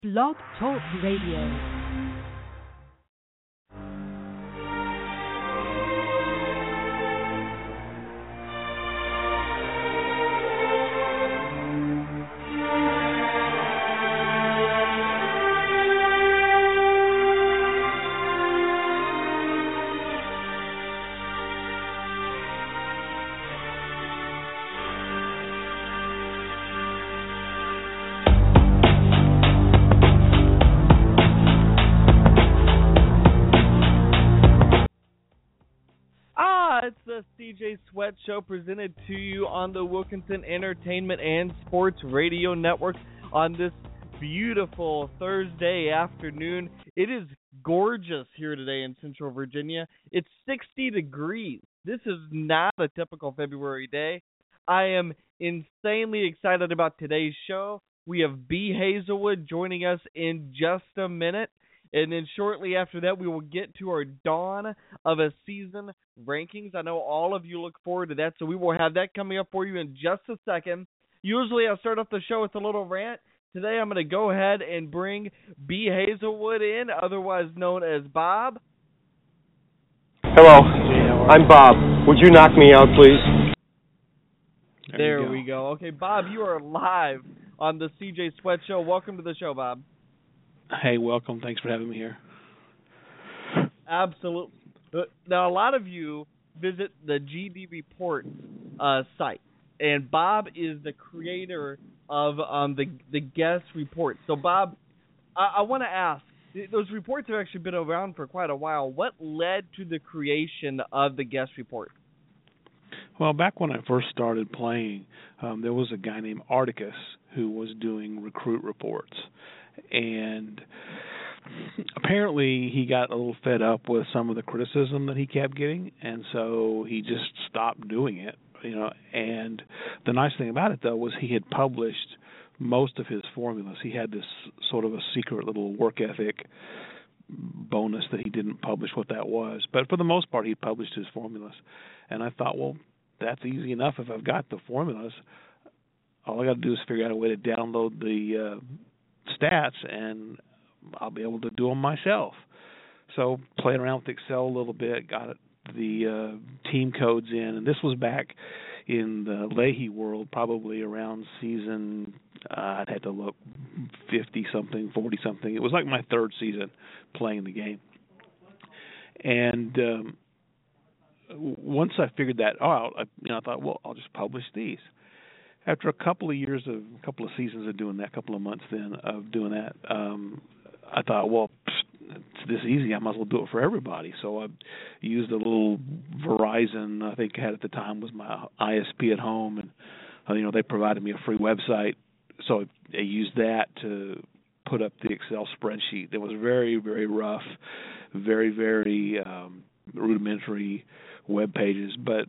Blog Talk Radio. It's the CJ Sweat Show presented to you on the Wilkinson Entertainment and Sports Radio Network on this beautiful Thursday afternoon. It is gorgeous here today in Central Virginia. It's 60 degrees. This is not a typical February day. I am insanely excited about today's show. We have B. Hazelwood joining us in just a minute. And then shortly after that, we will get to our dawn of a season rankings. I know all of you look forward to that, so we will have that coming up for you in just a second. Usually I start off the show with a little rant. Today I'm going to go ahead and bring B. Hazelwood in, otherwise known as Bob. Hello, I'm Bob. Would you knock me out, please? There we go. Okay, Bob, you are live on the CJ Sweat Show. Welcome to the show, Bob. Hey, welcome. Thanks for having me here. Absolutely. Now, a lot of you visit the GD Report site, and Bob is the creator of the guest report. So, Bob, I want to ask, those reports have actually been around for quite a while. What led to the creation of the guest report? Well, back when I first started playing, there was a guy named Articus who was doing recruit reports. And apparently he got a little fed up with some of the criticism that he kept getting, and so he just stopped doing it, And the nice thing about it, though, was he had published most of his formulas. He had this sort of a secret little work ethic bonus that he didn't publish what that was. But for the most part, he published his formulas. And I thought, well, that's easy enough. If I've got the formulas, all I got to do is figure out a way to download the stats, and I'll be able to do them myself. So playing around with Excel a little bit, got the team codes in, and this was back in the Leahy world, probably around season, I'd have to look, 50-something, 40-something. It was like my third season playing the game. And once I figured that out, I thought, well, I'll just publish these. After a couple of seasons of doing that, a couple of months then of doing that, I thought, well, it's this easy. I might as well do it for everybody. So I used a little Verizon, I think I had at the time was my ISP at home, and they provided me a free website. So I used that to put up the Excel spreadsheet. It was very, very rough, very, very rudimentary web pages, but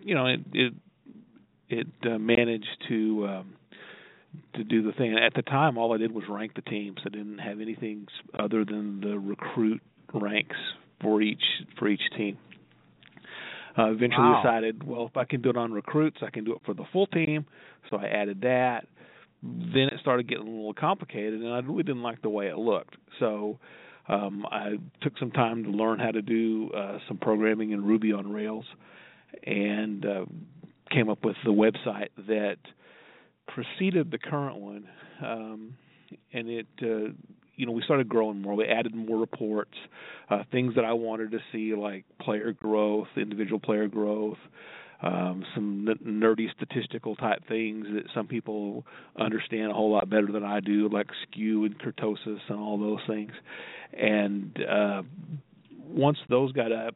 it managed to do the thing. At the time, all I did was rank the teams. I didn't have anything other than the recruit ranks for each team. Eventually decided, well, if I can do it on recruits, I can do it for the full team. So I added that. Then it started getting a little complicated, and I really didn't like the way it looked. So I took some time to learn how to do some programming in Ruby on Rails, and came up with the website that preceded the current one, and it, we started growing more. We added more reports, things that I wanted to see, like player growth, individual player growth, some nerdy statistical type things that some people understand a whole lot better than I do, like skew and kurtosis and all those things. And once those got up,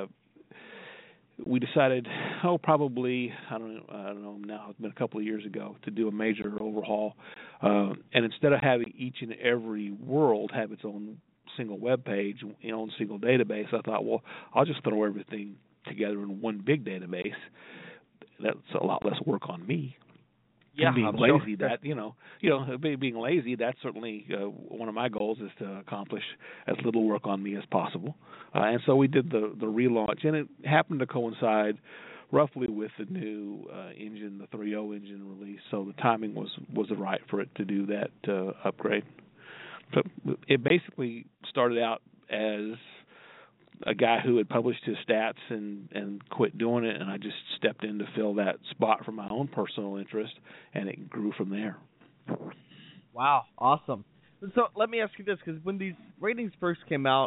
we decided, probably, I don't know now, it's been a couple of years ago, to do a major overhaul. And instead of having each and every world have its own single web page, own single database, I thought, well, I'll just throw everything together in one big database. That's a lot less work on me. Yeah, and being I'm lazy, sure. being lazy, that's certainly one of my goals, is to accomplish as little work on me as possible. And so we did the relaunch, and it happened to coincide roughly with the new engine, the 3.0 engine release. So the timing was right for it to do that upgrade. So it basically started out as a guy who had published his stats and quit doing it, and I just stepped in to fill that spot for my own personal interest, and it grew from there. Wow, awesome. So let me ask you this, because when these ratings first came out,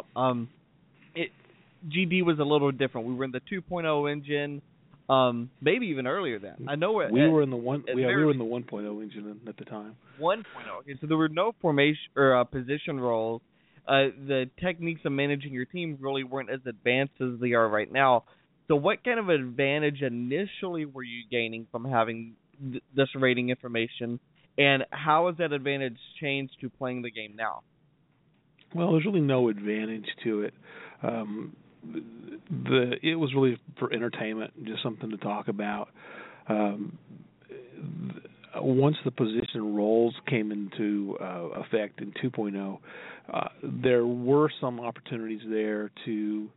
GD was a little different. We were in the 2.0 engine, maybe even earlier than. I know we were in the 1.0 engine at the time. 1.0. Okay, so there were no formation or position roles. The techniques of managing your team really weren't as advanced as they are right now. So what kind of advantage initially were you gaining from having this rating information, and how has that advantage changed to playing the game now? Well, there's really no advantage to it. It was really for entertainment, just something to talk about. Once the position roles came into effect in 2.0, there were some opportunities there to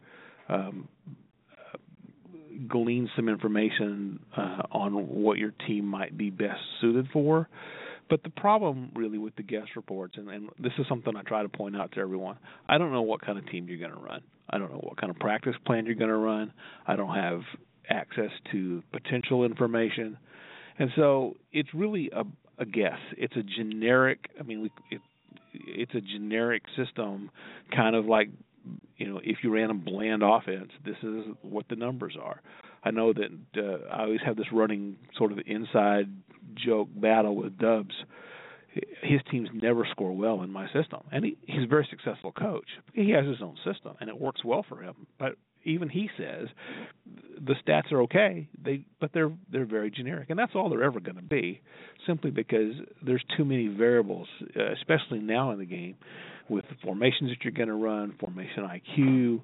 glean some information on what your team might be best suited for. But the problem really with the guest reports, and this is something I try to point out to everyone, I don't know what kind of team you're going to run. I don't know what kind of practice plan you're going to run. I don't have access to potential information. And so it's really a guess. It's a generic, it's a generic system, kind of like, if you ran a bland offense, this is what the numbers are. I know that I always have this running sort of inside joke battle with Dubs. His teams never score well in my system, and he's a very successful coach. He has his own system, and it works well for him. But even he says the stats are okay, but they're very generic, and that's all they're ever going to be, simply because there's too many variables, especially now in the game, with the formations that you're going to run, formation IQ,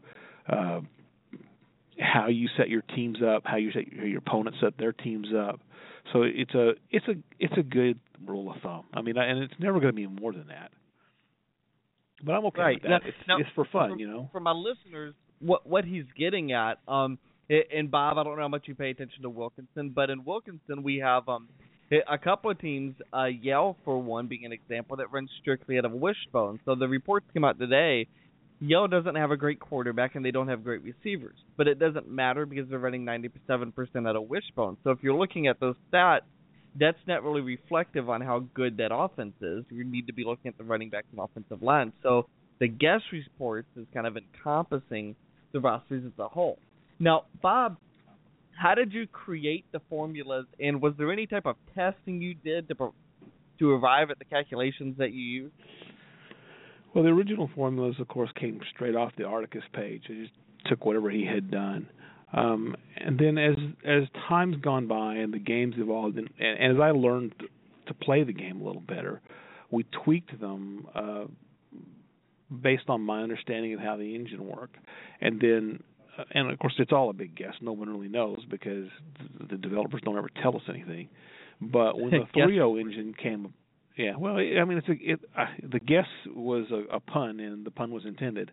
how you set your teams up, how your opponents set their teams up. So it's a good rule of thumb. And it's never going to be more than that. But I'm okay with that. It's for fun, For my listeners, what he's getting at, and Bob, I don't know how much you pay attention to Wilkinson, but in Wilkinson we have a couple of teams, Yale for one being an example, that runs strictly out of Wishbone. So the reports came out today. Yale doesn't have a great quarterback and they don't have great receivers, but it doesn't matter because they're running 97% out of Wishbone. So if you're looking at those stats, that's not really reflective on how good that offense is. You need to be looking at the running backs and offensive line. So the guest reports is kind of encompassing the rosters as a whole. Now, Bob, how did you create the formulas, and was there any type of testing you did to arrive at the calculations that you used? Well, the original formulas, of course, came straight off the Articus page. I just took whatever he had done. And then as time's gone by and the game's evolved, and as I learned to play the game a little better, we tweaked them based on my understanding of how the engine worked. And then, and of course, it's all a big guess. No one really knows because the developers don't ever tell us anything. But when the 3.0 engine came, the guess was a pun, and the pun was intended.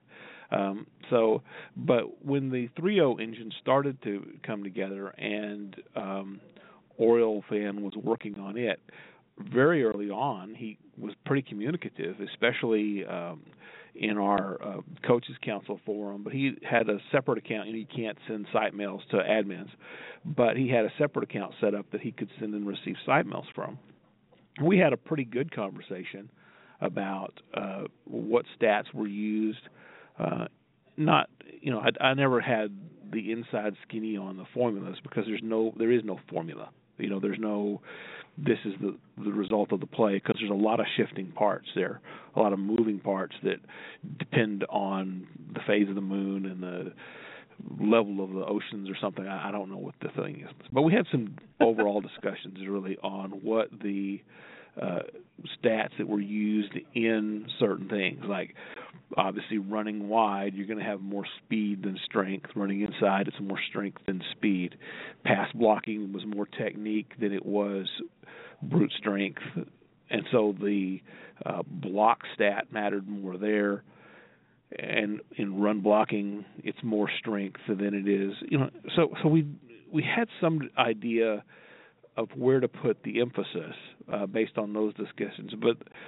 But when the 3.0 engine started to come together, and Oriole Fan was working on it, very early on, he was pretty communicative, especially in our Coaches Council forum. But he had a separate account, and he can't send site mails to admins, but he had a separate account set up that he could send and receive site mails from. We had a pretty good conversation about what stats were used. I never had the inside skinny on the formulas because there is no formula. There's no this is the result of the play, because there's a lot of shifting parts there, a lot of moving parts that depend on the phase of the moon and the level of the oceans or something. I don't know what the thing is. But we had some overall discussions really on what the stats that were used in certain things. Like, obviously, running wide, you're going to have more speed than strength. Running inside, it's more strength than speed. Pass blocking was more technique than it was brute strength. And so the block stat mattered more there. And in run blocking, it's more strength than it is. So we had some idea of where to put the emphasis based on those discussions. But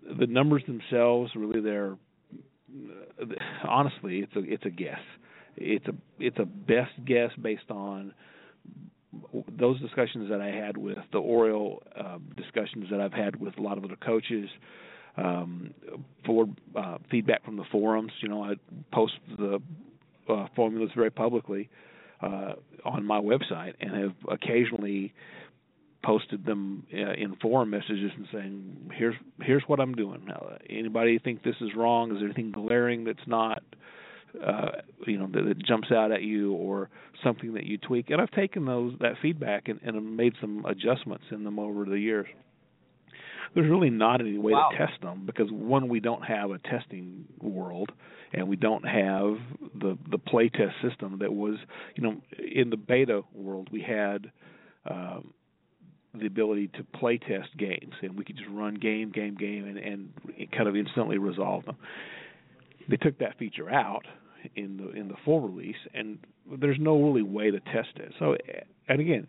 the numbers themselves, really, they're honestly, it's a guess. It's a best guess based on those discussions that I had with the Oriole, discussions that I've had with a lot of other coaches, for feedback from the forums. I post the formulas very publicly on my website, and have occasionally posted them in forum messages and saying, here's what I'm doing. Anybody think this is wrong? Is there anything glaring that's not, that jumps out at you, or something that you tweak? And I've taken that feedback and made some adjustments in them over the years. There's really not any way to test them, because one, we don't have a testing world, and we don't have the play test system that was, in the beta world, we had the ability to play test games, and we could just run game, and kind of instantly resolve them. They took that feature out in the full release, and there's no really way to test it. So, and again,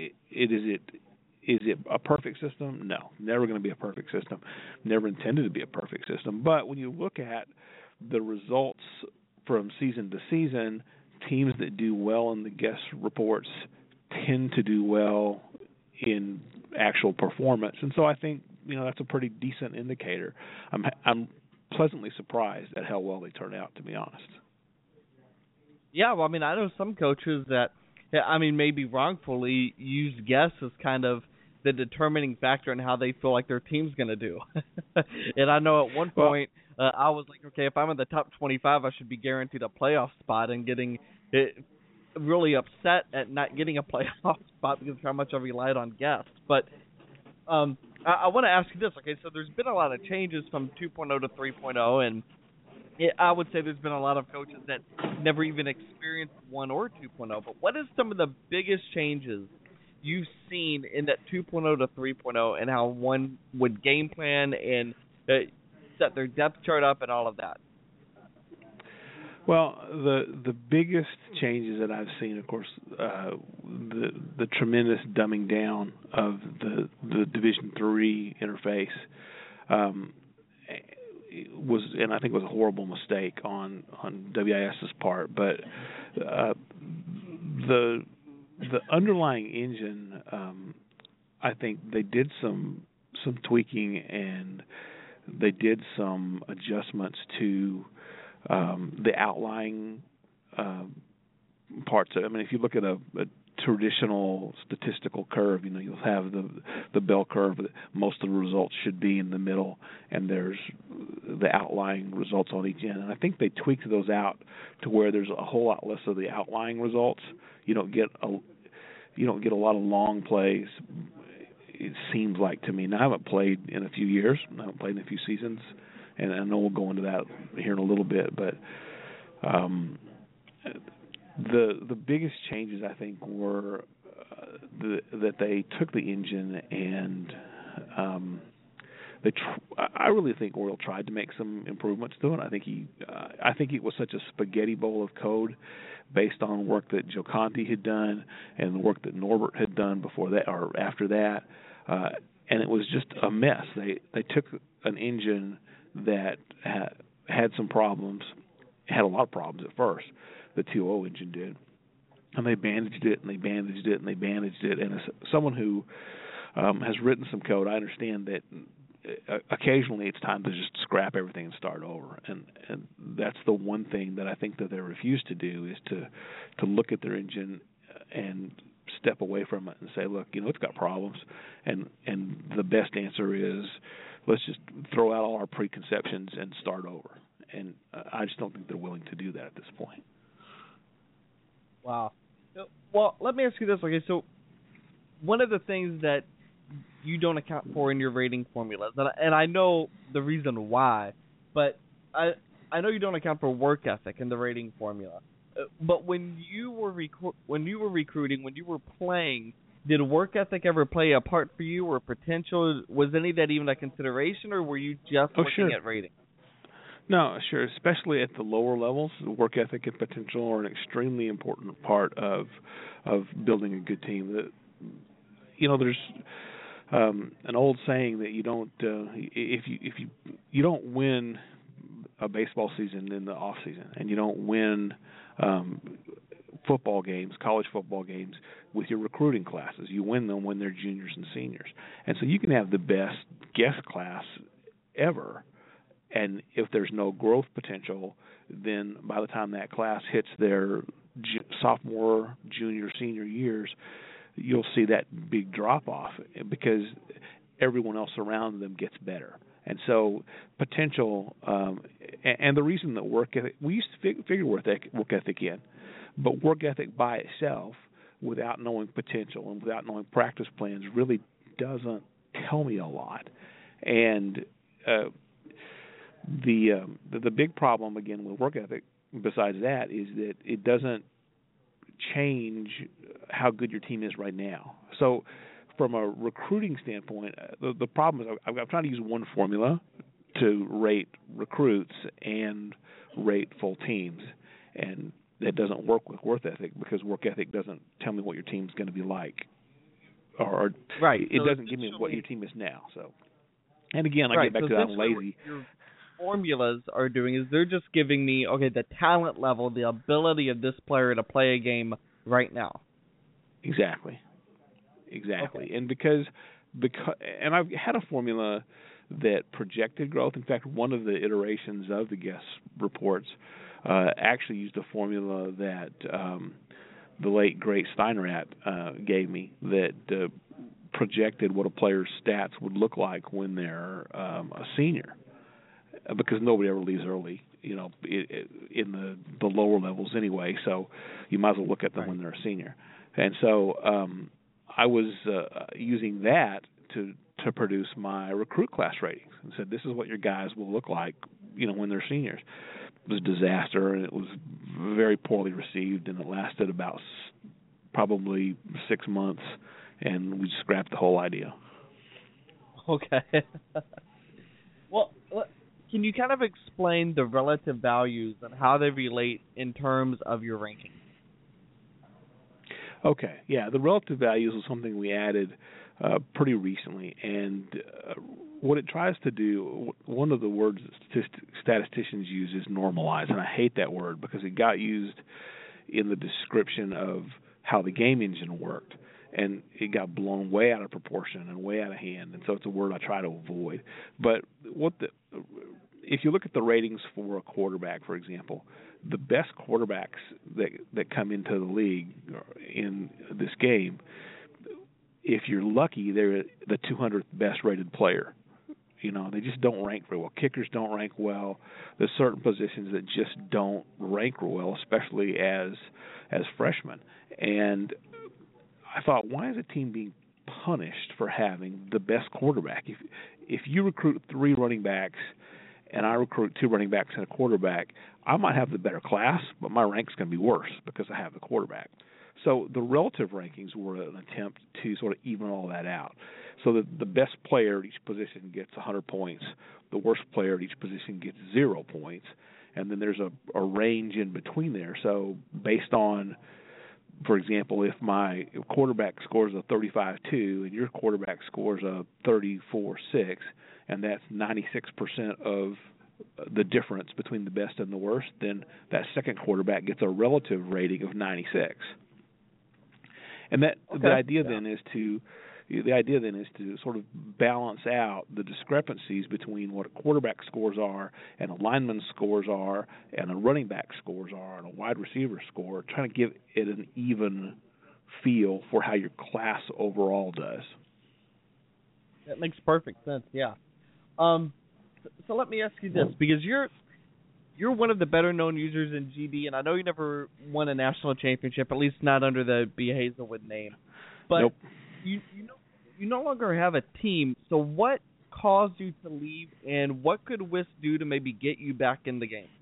is it a perfect system? No, never going to be a perfect system. Never intended to be a perfect system. But when you look at the results from season to season, teams that do well in the guest reports tend to do well in actual performance, and so I think that's a pretty decent indicator. I'm pleasantly surprised at how well they turn out, to be honest. Yeah, well, I know some coaches that, maybe wrongfully use guests as kind of the determining factor in how they feel like their team's going to do. And I know at one point I was like, okay, if I'm in the top 25, I should be guaranteed a playoff spot, and getting really upset at not getting a playoff spot because of how much I relied on guests. But I want to ask you this. Okay, so there's been a lot of changes from 2.0 to 3.0, and I would say there's been a lot of coaches that never even experienced 1 or 2.0. But what is some of the biggest changes you've seen in that 2.0 to 3.0, and how one would game plan and set their depth chart up and all of that? Well, the biggest changes that I've seen, of course, the tremendous dumbing down of the Division III interface was, and I think it was a horrible mistake on WIS's part. But the underlying engine, I think they did some tweaking, and they did some adjustments to the outlying parts. If you look at a traditional statistical curve, you'll have the bell curve. Most of the results should be in the middle, and there's the outlying results on each end. And I think they tweaked those out to where there's a whole lot less of the outlying results. You don't get a lot of long plays, it seems like to me. Now, I haven't played in a few years. I haven't played in a few seasons, and I know we'll go into that here in a little bit. But the biggest changes, I think, were that they took the engine and I really think Oriole tried to make some improvements to it. I think it was such a spaghetti bowl of code based on work that Joe Conti had done and the work that Norbert had done before that or after that, and it was just a mess. They took an engine that had some problems, had a lot of problems at first. The 2.0 engine did, and they bandaged it, and they bandaged it, and they bandaged it. And as someone who has written some code, I understand that occasionally it's time to just scrap everything and start over. And that's the one thing that I think that they refuse to do, is to look at their engine and step away from it and say, look, it's got problems, and the best answer is let's just throw out all our preconceptions and start over. And I just don't think they're willing to do that at this point. Wow. Well, let me ask you this. Okay, so one of the things that you don't account for in your rating formulas, and I know the reason why, but I know you don't account for work ethic in the rating formula. But when you were recruiting, when you were playing, did work ethic ever play a part for you, or potential? Was any of that even a consideration, or were you just looking at rating? No, sure. Especially at the lower levels, work ethic and potential are an extremely important part of building a good team. There's an old saying that you don't if you don't win a baseball season in the off season, and you don't win football games, college football games, with your recruiting classes. You win them when they're juniors and seniors. And so you can have the best guest class ever, and if there's no growth potential, then by the time that class hits their sophomore, junior, senior years, you'll see that big drop-off because everyone else around them gets better. And so potential, and the reason that work ethic, we used to figure work ethic in, but work ethic by itself, without knowing potential and without knowing practice plans, really doesn't tell me a lot. And the big problem, again, with work ethic, besides that, is that it doesn't change how good your team is right now. So from a recruiting standpoint, the problem is I'm trying to use one formula to rate recruits and rate full teams, and that doesn't work with work ethic because work ethic doesn't tell me what your team's going to be like, or right. It doesn't give me what your team is now. So, and again, I get back to that I'm lazy. Your formulas are doing is they're just giving me the talent level, the ability of this player to play a game right now. Exactly. Okay. And because and I've had a formula that projected growth. In fact, one of the iterations of the guest reports actually used a formula that the late great Steinrat gave me that projected what a player's stats would look like when they're a senior, because nobody ever leaves early, in the lower levels anyway. So you might as well look at them when they're a senior. And so I was using that to produce my recruit class ratings and said, this is what your guys will look like, when they're seniors. It was a disaster, and it was very poorly received, and it lasted about probably 6 months, and we scrapped the whole idea. Okay. Well, can you kind of explain the relative values and how they relate in terms of your ranking? Okay, yeah, the relative values is something we added pretty recently, and what it tries to do, one of the words that statisticians use is normalize, and I hate that word because it got used in the description of how the game engine worked, and it got blown way out of proportion and way out of hand, and so it's a word I try to avoid. But if you look at the ratings for a quarterback, for example, the best quarterbacks that come into the league in this game, if you're lucky, they're the 200th best rated player. They just don't rank very well. Kickers don't rank well. There's certain positions that just don't rank well, especially as freshmen. And I thought, why is a team being punished for having the best quarterback? If you recruit 3 running backs and I recruit 2 running backs and a quarterback, I might have the better class, but my rank's going to be worse because I have the quarterback. So the relative rankings were an attempt to sort of even all that out. So that the best player at each position gets 100 points, the worst player at each position gets 0 points, and then there's a range in between there. So based on, for example, if my quarterback scores a 35-2 and your quarterback scores a 34-6, and that's 96% of the difference between the best and the worst, then that second quarterback gets a relative rating of 96. And the idea then is to sort of balance out the discrepancies between what a quarterback scores are and a lineman scores are and a running back scores are and a wide receiver score, trying to give it an even feel for how your class overall does. That makes perfect sense, yeah. So let me ask you this, because you're one of the better-known users in GD, and I know you never won a national championship, at least not under the B. Hazelwood name. But nope. You no longer have a team, so what caused you to leave, and what could WIS do to maybe get you back in the game?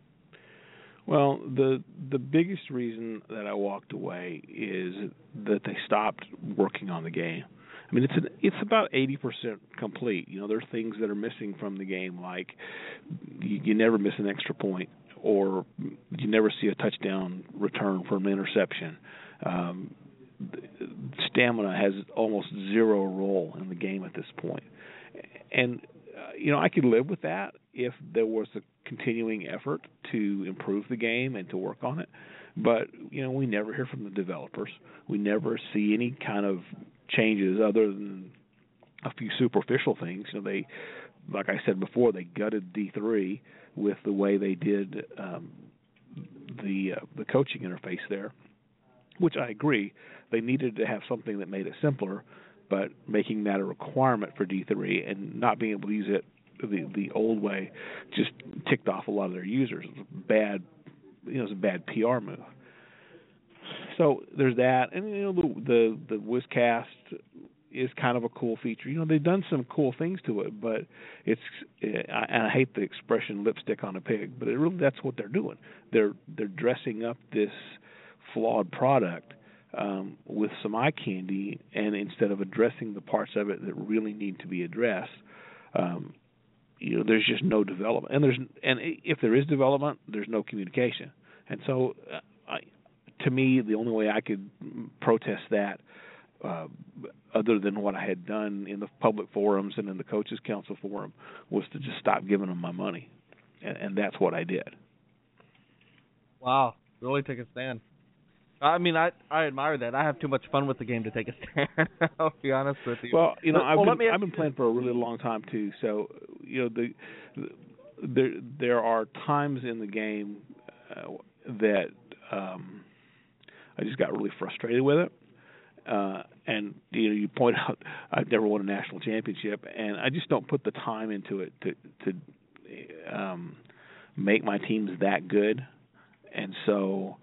Well, the biggest reason that I walked away is that they stopped working on the game. I mean, it's about 80% complete. There's things that are missing from the game, like you never miss an extra point, or you never see a touchdown return from an interception. stamina has almost zero role in the game at this point. And, I could live with that if there was a continuing effort to improve the game and to work on it. But, we never hear from the developers. We never see any kind of changes other than a few superficial things. They, like I said before, they gutted D3 with the way they did the coaching interface there, which I agree. They needed to have something that made it simpler, but making that a requirement for D3 and not being able to use it the old way just ticked off a lot of their users. It was bad. It was a bad PR move. So there's that, and the WizCast is kind of a cool feature. They've done some cool things to it, but and I hate the expression "lipstick on a pig," but that's what they're doing. They're dressing up this flawed product with some eye candy, and instead of addressing the parts of it that really need to be addressed, there's just no development, and if there is development, there's no communication, and so to me, the only way I could protest that, other than what I had done in the public forums and in the Coaches Council forum, was to just stop giving them my money, and that's what I did. Wow, really took a stand. I mean, I admire that. I have too much fun with the game to take a stand. I'll be honest with you. Well, I've been playing for a really long time too. So, there are times in the game that I just got really frustrated with it. And you point out I've never won a national championship, and I just don't put the time into it to make my teams that good. And so,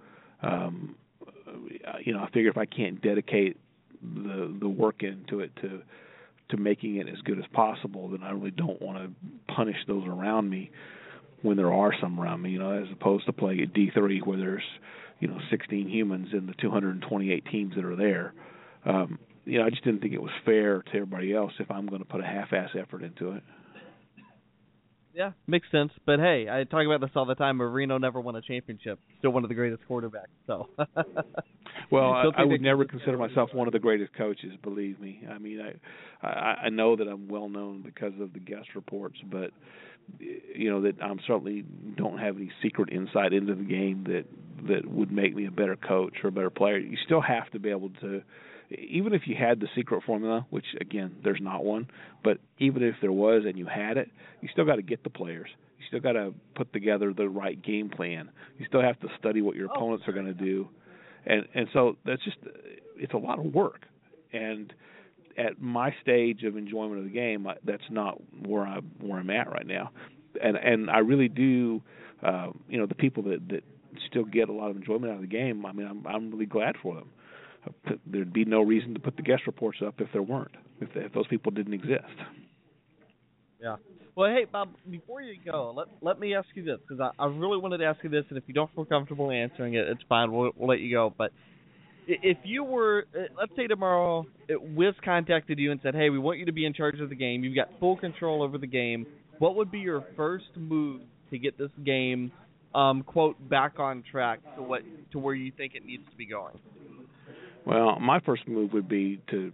I figure if I can't dedicate the work into it to making it as good as possible, then I really don't want to punish those around me when there are some around me. As opposed to playing at D3 where there's 16 humans in the 228 teams that are there. I just didn't think it was fair to everybody else if I'm going to put a half-ass effort into it. Yeah, makes sense. But hey, I talk about this all the time. Marino never won a championship. Still one of the greatest quarterbacks. So. Well, I would never consider myself one of the greatest coaches. Believe me. I mean, I know that I'm well known because of the guest reports, but that I'm certainly don't have any secret insight into the game that would make me a better coach or a better player. You still have to be able to. Even if you had the secret formula, which, again, there's not one, but even if there was and you had it, you still got to get the players. You still got to put together the right game plan. You still have to study what your opponents are going to do. And so that's just – it's a lot of work. And at my stage of enjoyment of the game, that's not where I'm at right now. And I really do the people that still get a lot of enjoyment out of the game, I mean, I'm really glad for them. There'd be no reason to put the guest reports up if there weren't, if those people didn't exist. Yeah. Well, hey, Bob, before you go, let me ask you this, because I really wanted to ask you this, and if you don't feel comfortable answering it, it's fine. We'll let you go. But if you were, let's say tomorrow, Wiz contacted you and said, hey, we want you to be in charge of the game. You've got full control over the game. What would be your first move to get this game, quote, back on track to where you think it needs to be going? Well, my first move would be to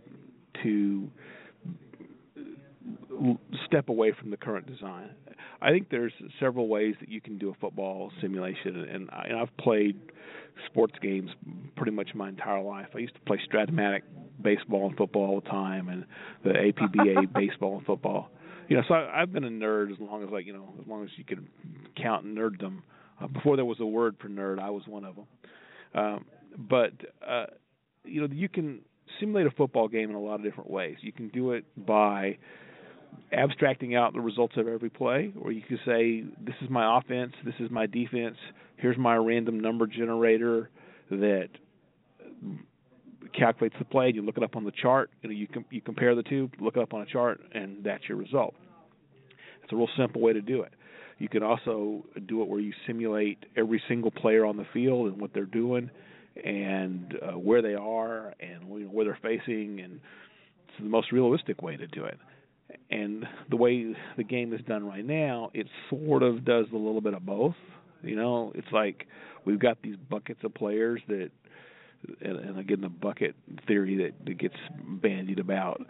step away from the current design. I think there's several ways that you can do a football simulation, and I've played sports games pretty much my entire life. I used to play Stratomatic baseball and football all the time, and the APBA baseball and football. So I've been a nerd as long as you can count nerddom. Before there was a word for nerd, I was one of them. But you can simulate a football game in a lot of different ways. You can do it by abstracting out the results of every play, or you could say, this is my offense, this is my defense, here's my random number generator that calculates the play, and you look it up on the chart, you compare the two, look it up on a chart, and that's your result. It's a real simple way to do it. You can also do it where you simulate every single player on the field and what they're doing, and where they are and where they're facing, and it's the most realistic way to do it. And the way the game is done right now, it sort of does a little bit of both. It's like we've got these buckets of players that and again, the bucket theory that gets bandied about.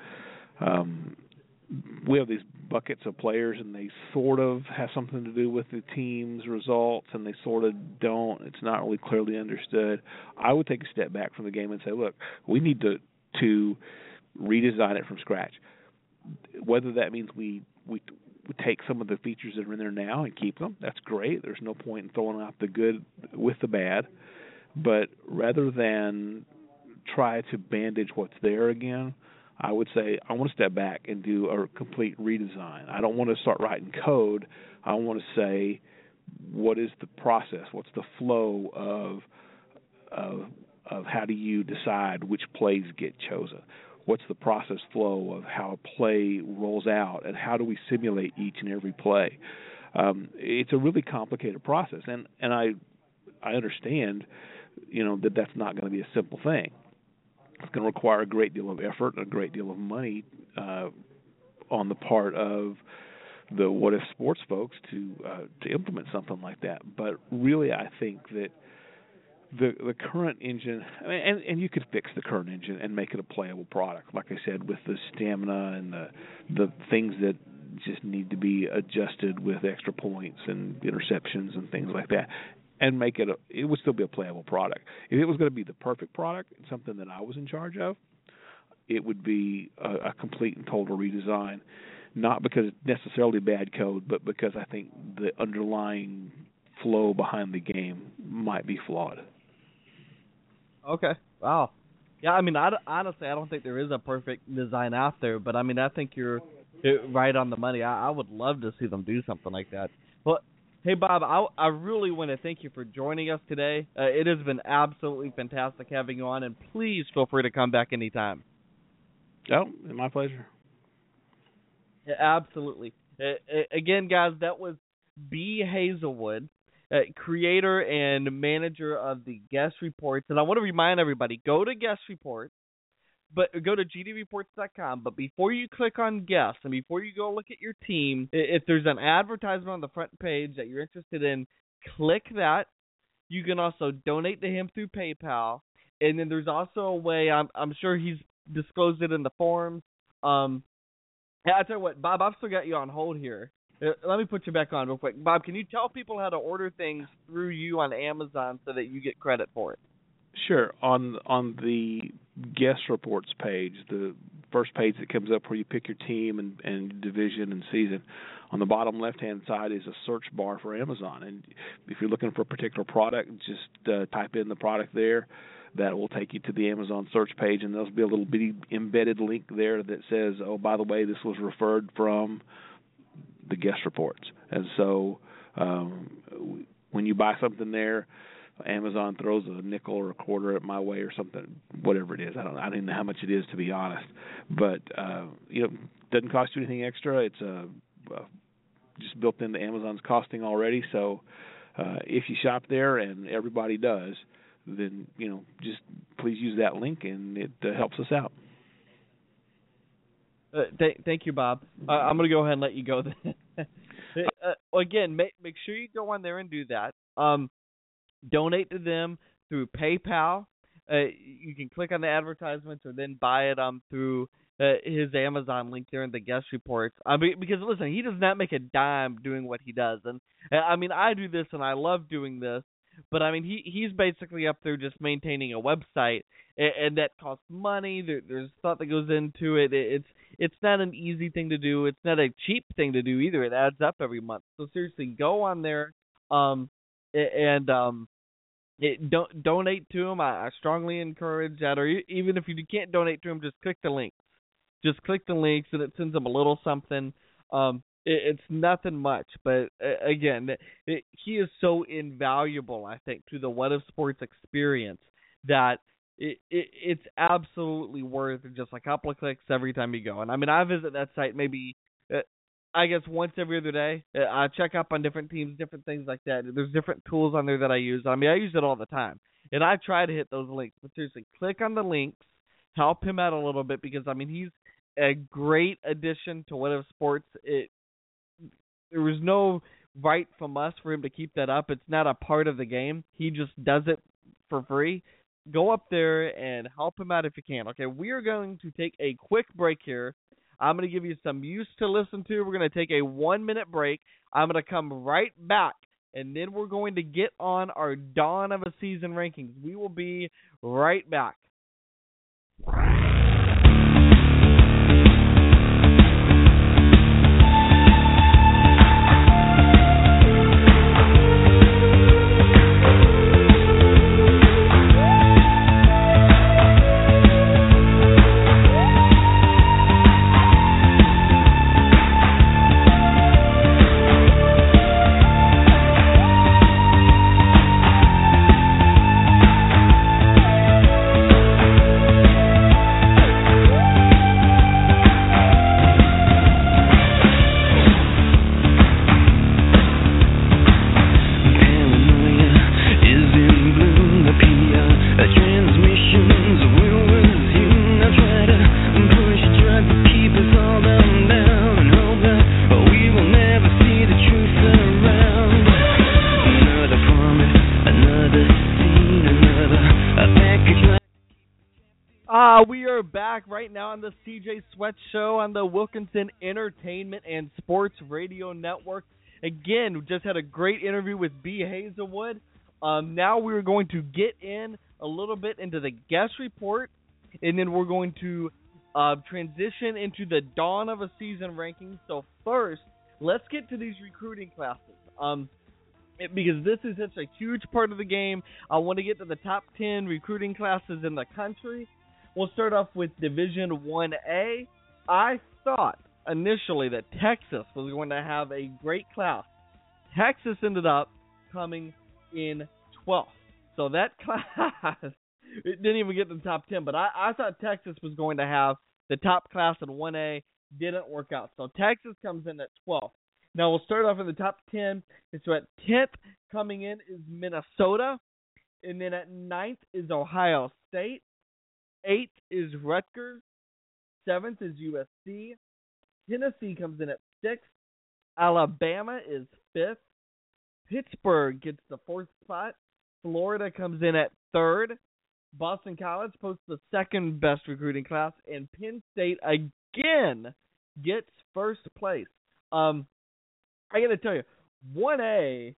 We have these buckets of players, and they sort of have something to do with the team's results, and they sort of don't. It's not really clearly understood. I would take a step back from the game and say, look, we need to redesign it from scratch. Whether that means we take some of the features that are in there now and keep them, that's great. There's no point in throwing out the good with the bad. But rather than try to bandage what's there again, I would say I want to step back and do a complete redesign. I don't want to start writing code. I want to say, what is the process? What's the flow of how do you decide which plays get chosen? What's the process flow of how a play rolls out, and how do we simulate each and every play? It's a really complicated process, and I understand, that that's not going to be a simple thing. It's going to require a great deal of effort and a great deal of money on the part of the What If Sports folks to implement something like that. But really, I think that the current engine, and you could fix the current engine and make it a playable product, like I said, with the stamina and the things that just need to be adjusted with extra points and interceptions and things like that, and make it it would still be a playable product. If it was going to be the perfect product, something that I was in charge of, it would be a complete and total redesign, not because it's necessarily bad code, but because I think the underlying flow behind the game might be flawed. Okay. Wow. Yeah, honestly, I don't think there is a perfect design out there, but I think you're right on the money. I would love to see them do something like that. Well, hey, Bob, I really want to thank you for joining us today. It has been absolutely fantastic having you on, and please feel free to come back anytime. Oh, my pleasure. Yeah, absolutely. Again, guys, that was B. Hazelwood, creator and manager of the Guest Reports. And I want to remind everybody, go to Guest Reports, but go to gdreports.com. But before you click on guests and before you go look at your team, if there's an advertisement on the front page that you're interested in, click that. You can also donate to him through PayPal. And then there's also a way, I'm sure he's disclosed it in the forums. I tell you what, Bob, I've still got you on hold here. Let me put you back on real quick. Bob, can you tell people how to order things through you on Amazon so that you get credit for it? Sure. On the Guest Reports page, the first page that comes up where you pick your team and division and season, on the bottom left-hand side is a search bar for Amazon. And if you're looking for a particular product, just type in the product there. That will take you to the Amazon search page, and there'll be a little bitty embedded link there that says, oh, by the way, this was referred from the Guest Reports. And so when you buy something there, Amazon throws a nickel or a quarter at my way or something, whatever it is. I don't even know how much it is, to be honest. But it doesn't cost you anything extra. It's just built into Amazon's costing already. So if you shop there, and everybody does, then just please use that link, and it helps us out. Thank you, Bob. I'm going to go ahead and let you go then. Again, make sure you go on there and do that. Donate to them through PayPal. You can click on the advertisements or then buy it through his Amazon link there in the Guest Reports. Because listen, he does not make a dime doing what he does, and I do this and I love doing this. But he's basically up there just maintaining a website, and that costs money. There's thought that goes into it. It's not an easy thing to do. It's not a cheap thing to do either. It adds up every month. So seriously, go on there, and donate to him. I strongly encourage that. Or even if you can't donate to him, just click the links. Just click the links, and it sends them a little something. It's nothing much, but again, he is so invaluable, I think, to the What If Sports experience that it's absolutely worth just a couple of clicks every time you go. And I visit that site maybe, I guess, once every other day. I check up on different teams, different things like that. There's different tools on there that I use. I use it all the time, and I try to hit those links. But seriously, click on the links, help him out a little bit, because he's a great addition to What If Sports. There was no right from us for him to keep that up. It's not a part of the game. He just does it for free. go up there and help him out if you can. Okay, we are going to take a quick break here. I'm going to give you some news to listen to. We're going to take a 1-minute break. I'm going to come right back, and then we're going to get on our dawn of a season rankings. We will be right back. We are back right now on the CJ Sweat Show on the Wilkinson Entertainment and Sports Radio Network. Again, we just had a great interview with B. Hazelwood. Now we're going to get in a little bit into the guest report, and then we're going to transition into the dawn of a season ranking. So first, let's get to these recruiting classes. Because this is such a huge part of the game. I want to get to the top 10 recruiting classes in the country. We'll start off with Division 1A. I thought initially that Texas was going to have a great class. Texas ended up coming in 12th. So that class, it didn't even get to the top 10. But I thought Texas was going to have the top class in 1A. Didn't work out. So Texas comes in at 12th. Now we'll start off in the top 10. So at 10th coming in is Minnesota. And then at 9th is Ohio State. 8th is Rutgers. 7th is USC. Tennessee comes in at 6th. Alabama is 5th. Pittsburgh gets the 4th spot. Florida comes in at 3rd. Boston College posts the 2nd best recruiting class. And Penn State again gets 1st place. I got to tell you, 1A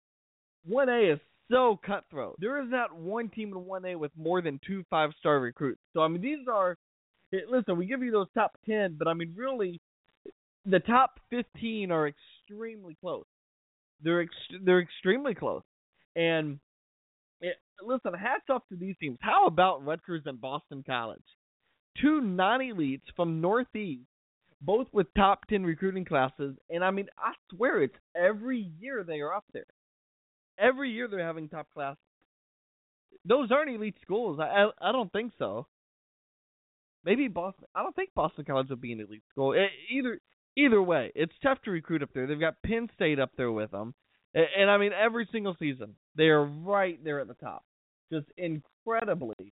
is so cutthroat. There is not one team in 1A with more than 2 5-star recruits. So, I mean, these are – listen, we give you those top 10, but, I mean, really, the top 15 are extremely close. They're extremely close. And, listen, hats off to these teams. How about Rutgers and Boston College? 2 non-elites from Northeast, both with top 10 recruiting classes. And, I mean, I swear it's every year they are up there. Every year they're having top class. Those aren't elite schools. I don't think so. Maybe Boston. I don't think Boston College would be an elite school. Either way, it's tough to recruit up there. They've got Penn State up there with them. And I mean, every single season, they are right there at the top. Just incredibly.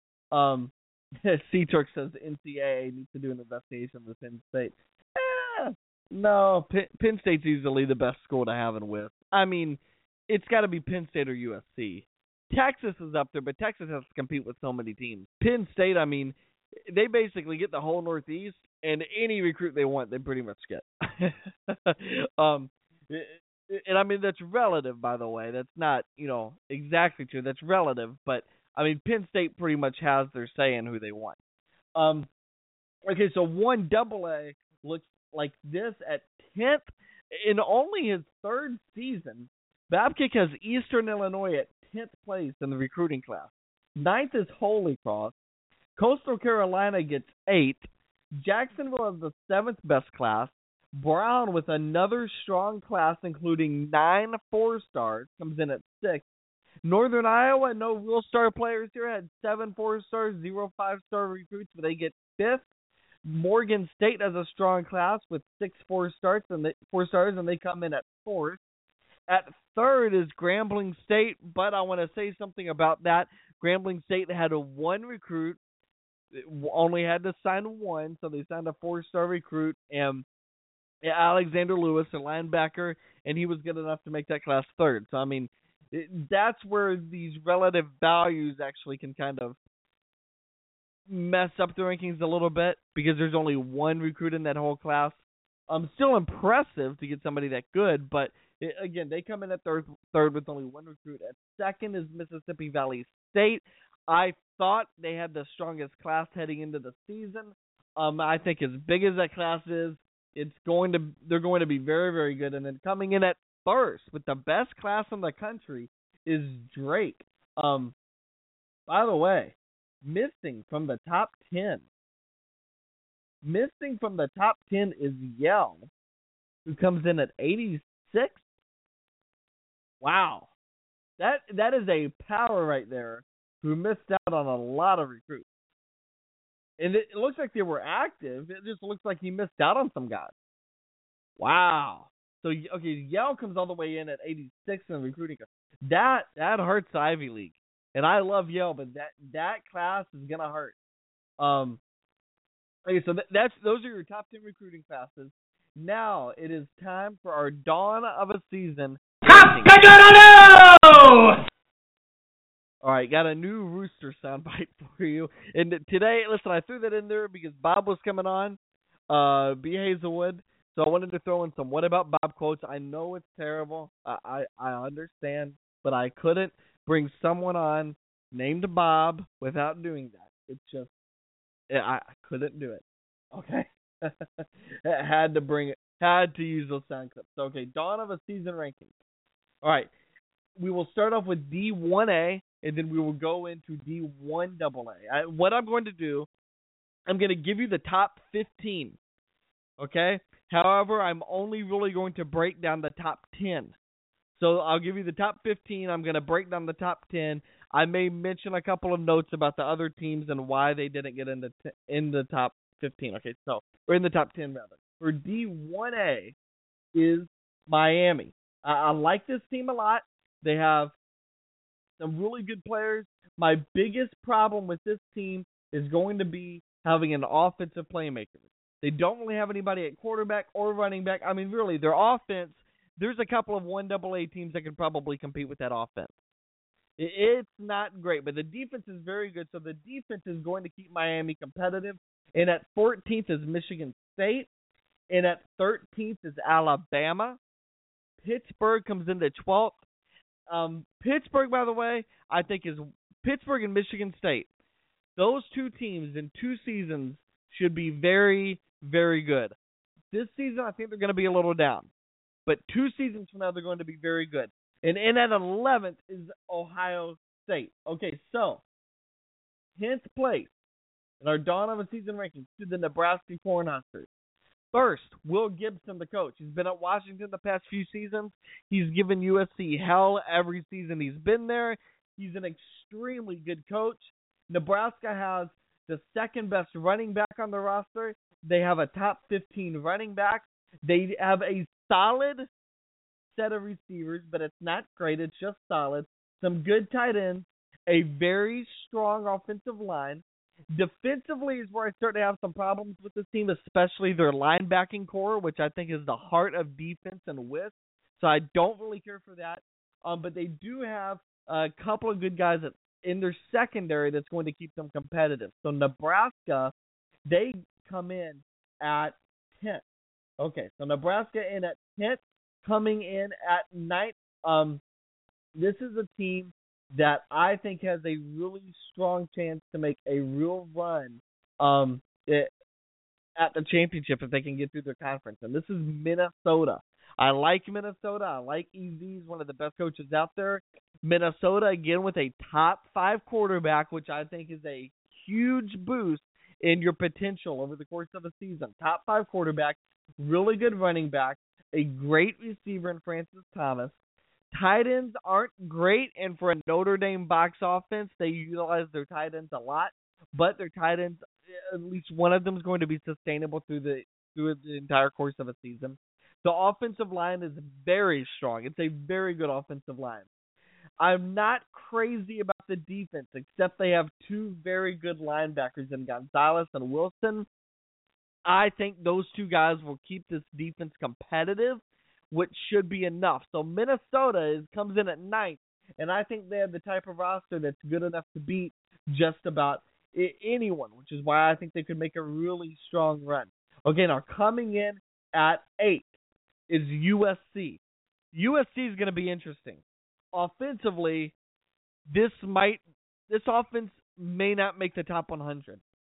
C-Turk says the NCAA needs to do an investigation of Penn State. No, Penn State's easily the best school to have and with. I mean, it's got to be Penn State or USC. Texas is up there, but Texas has to compete with so many teams. Penn State, I mean, they basically get the whole Northeast, and any recruit they want, they pretty much get. And I mean, that's relative, by the way. That's not, exactly true. That's relative, but I mean, Penn State pretty much has their say in who they want. Okay, so 1AA looks like this at 10th. In only his 3rd season, Babcock has Eastern Illinois at 10th place in the recruiting class. 9th is Holy Cross. Coastal Carolina gets 8th. Jacksonville has the 7th best class. Brown, with another strong class, including 9 4-stars, comes in at 6th. Northern Iowa, no real star players here, had 7 4-stars, 0 5-star recruits, but they get 5th. Morgan State has a strong class with 6 4-stars, and they come in at 4th. At 3rd is Grambling State, but I want to say something about that. Grambling State had a 1 recruit, only had to sign 1, so they signed a 4-star recruit, and Alexander Lewis, a linebacker, and he was good enough to make that class 3rd. So, I mean, that's where these relative values actually can kind of mess up the rankings a little bit because there's only one recruit in that whole class. Still impressive to get somebody that good, but again, they come in at third with only one recruit. At second is Mississippi Valley State. I thought they had the strongest class heading into the season. I think as big as that class is, they're going to be very, very good. And then coming in at first with the best class in the country is Drake. By the way, missing from the top 10. Missing from the top 10 is Yale, who comes in at 86. Wow. That is a power right there who missed out on a lot of recruits. And it looks like they were active. It just looks like he missed out on some guys. Wow. So, okay, Yale comes all the way in at 86 in recruiting. That hurts the Ivy League. And I love Yale, but that class is going to hurt. Okay, so those are your top 10 recruiting classes. Now it is time for our dawn of a season. All right, got a new Rooster soundbite for you. And today, listen, I threw that in there because Bob was coming on, B. Hazelwood. So I wanted to throw in some "What About Bob" quotes. I know it's terrible. I understand, but I couldn't bring someone on named Bob without doing that. It's just, I couldn't do it. Okay, had to use those sound clips. Okay, dawn of a season ranking. All right, we will start off with D1A, and then we will go into D1AA. What I'm going to do, I'm going to give you the top 15. Okay. However, I'm only really going to break down the top 10. So I'll give you the top 15. I'm going to break down the top 10. I may mention a couple of notes about the other teams and why they didn't get in the top 15. Okay, so we're in the top 10 rather. For D1A is Miami. I like this team a lot. They have some really good players. My biggest problem with this team is going to be having an offensive playmaker. They don't really have anybody at quarterback or running back. I mean, really, their offense, there's a couple of 1AA teams that can probably compete with that offense. It's not great, but the defense is very good, so the defense is going to keep Miami competitive. And at 14th is Michigan State, and at 13th is Alabama. Pittsburgh comes into 12th. Pittsburgh, by the way, I think is Pittsburgh and Michigan State. Those two teams in 2 seasons should be very, very good. This season, I think they're going to be a little down. But 2 seasons from now, they're going to be very good. And in at 11th is Ohio State. Okay, so 10th place in our dawn of a season rankings to the Nebraska Cornhuskers. First, Will Gibson, the coach. He's been at Washington the past few seasons. He's given USC hell every season he's been there. He's an extremely good coach. Nebraska has the second best running back on the roster. They have a top 15 running back. They have a solid set of receivers, but it's not great. It's just solid. Some good tight ends. A very strong offensive line. Defensively is where I start to have some problems with this team, especially their linebacking core, which I think is the heart of defense and width. So I don't really care for that. But they do have a couple of good guys in their secondary that's going to keep them competitive. So Nebraska, they come in at 10th. Okay, so Nebraska in at 10th, coming in at 9th. This is a team that I think has a really strong chance to make a real run at the championship if they can get through their conference. And this is Minnesota. I like Minnesota. I like EZ. He's one of the best coaches out there. Minnesota, again, with a top 5 quarterback, which I think is a huge boost in your potential over the course of a season. Top 5 quarterback, really good running back, a great receiver in Francis Thomas. Tight ends aren't great, and for a Notre Dame box offense, they utilize their tight ends a lot. But their tight ends, at least one of them is going to be sustainable through the entire course of a season. The offensive line is very strong. It's a very good offensive line. I'm not crazy about the defense, except they have 2 very good linebackers in Gonzalez and Wilson. I think those 2 guys will keep this defense competitive, which should be enough. So Minnesota comes in at 9th, and I think they have the type of roster that's good enough to beat just about anyone, which is why I think they could make a really strong run. Okay, now coming in at 8 is USC. USC is going to be interesting. Offensively, this offense may not make the top 100.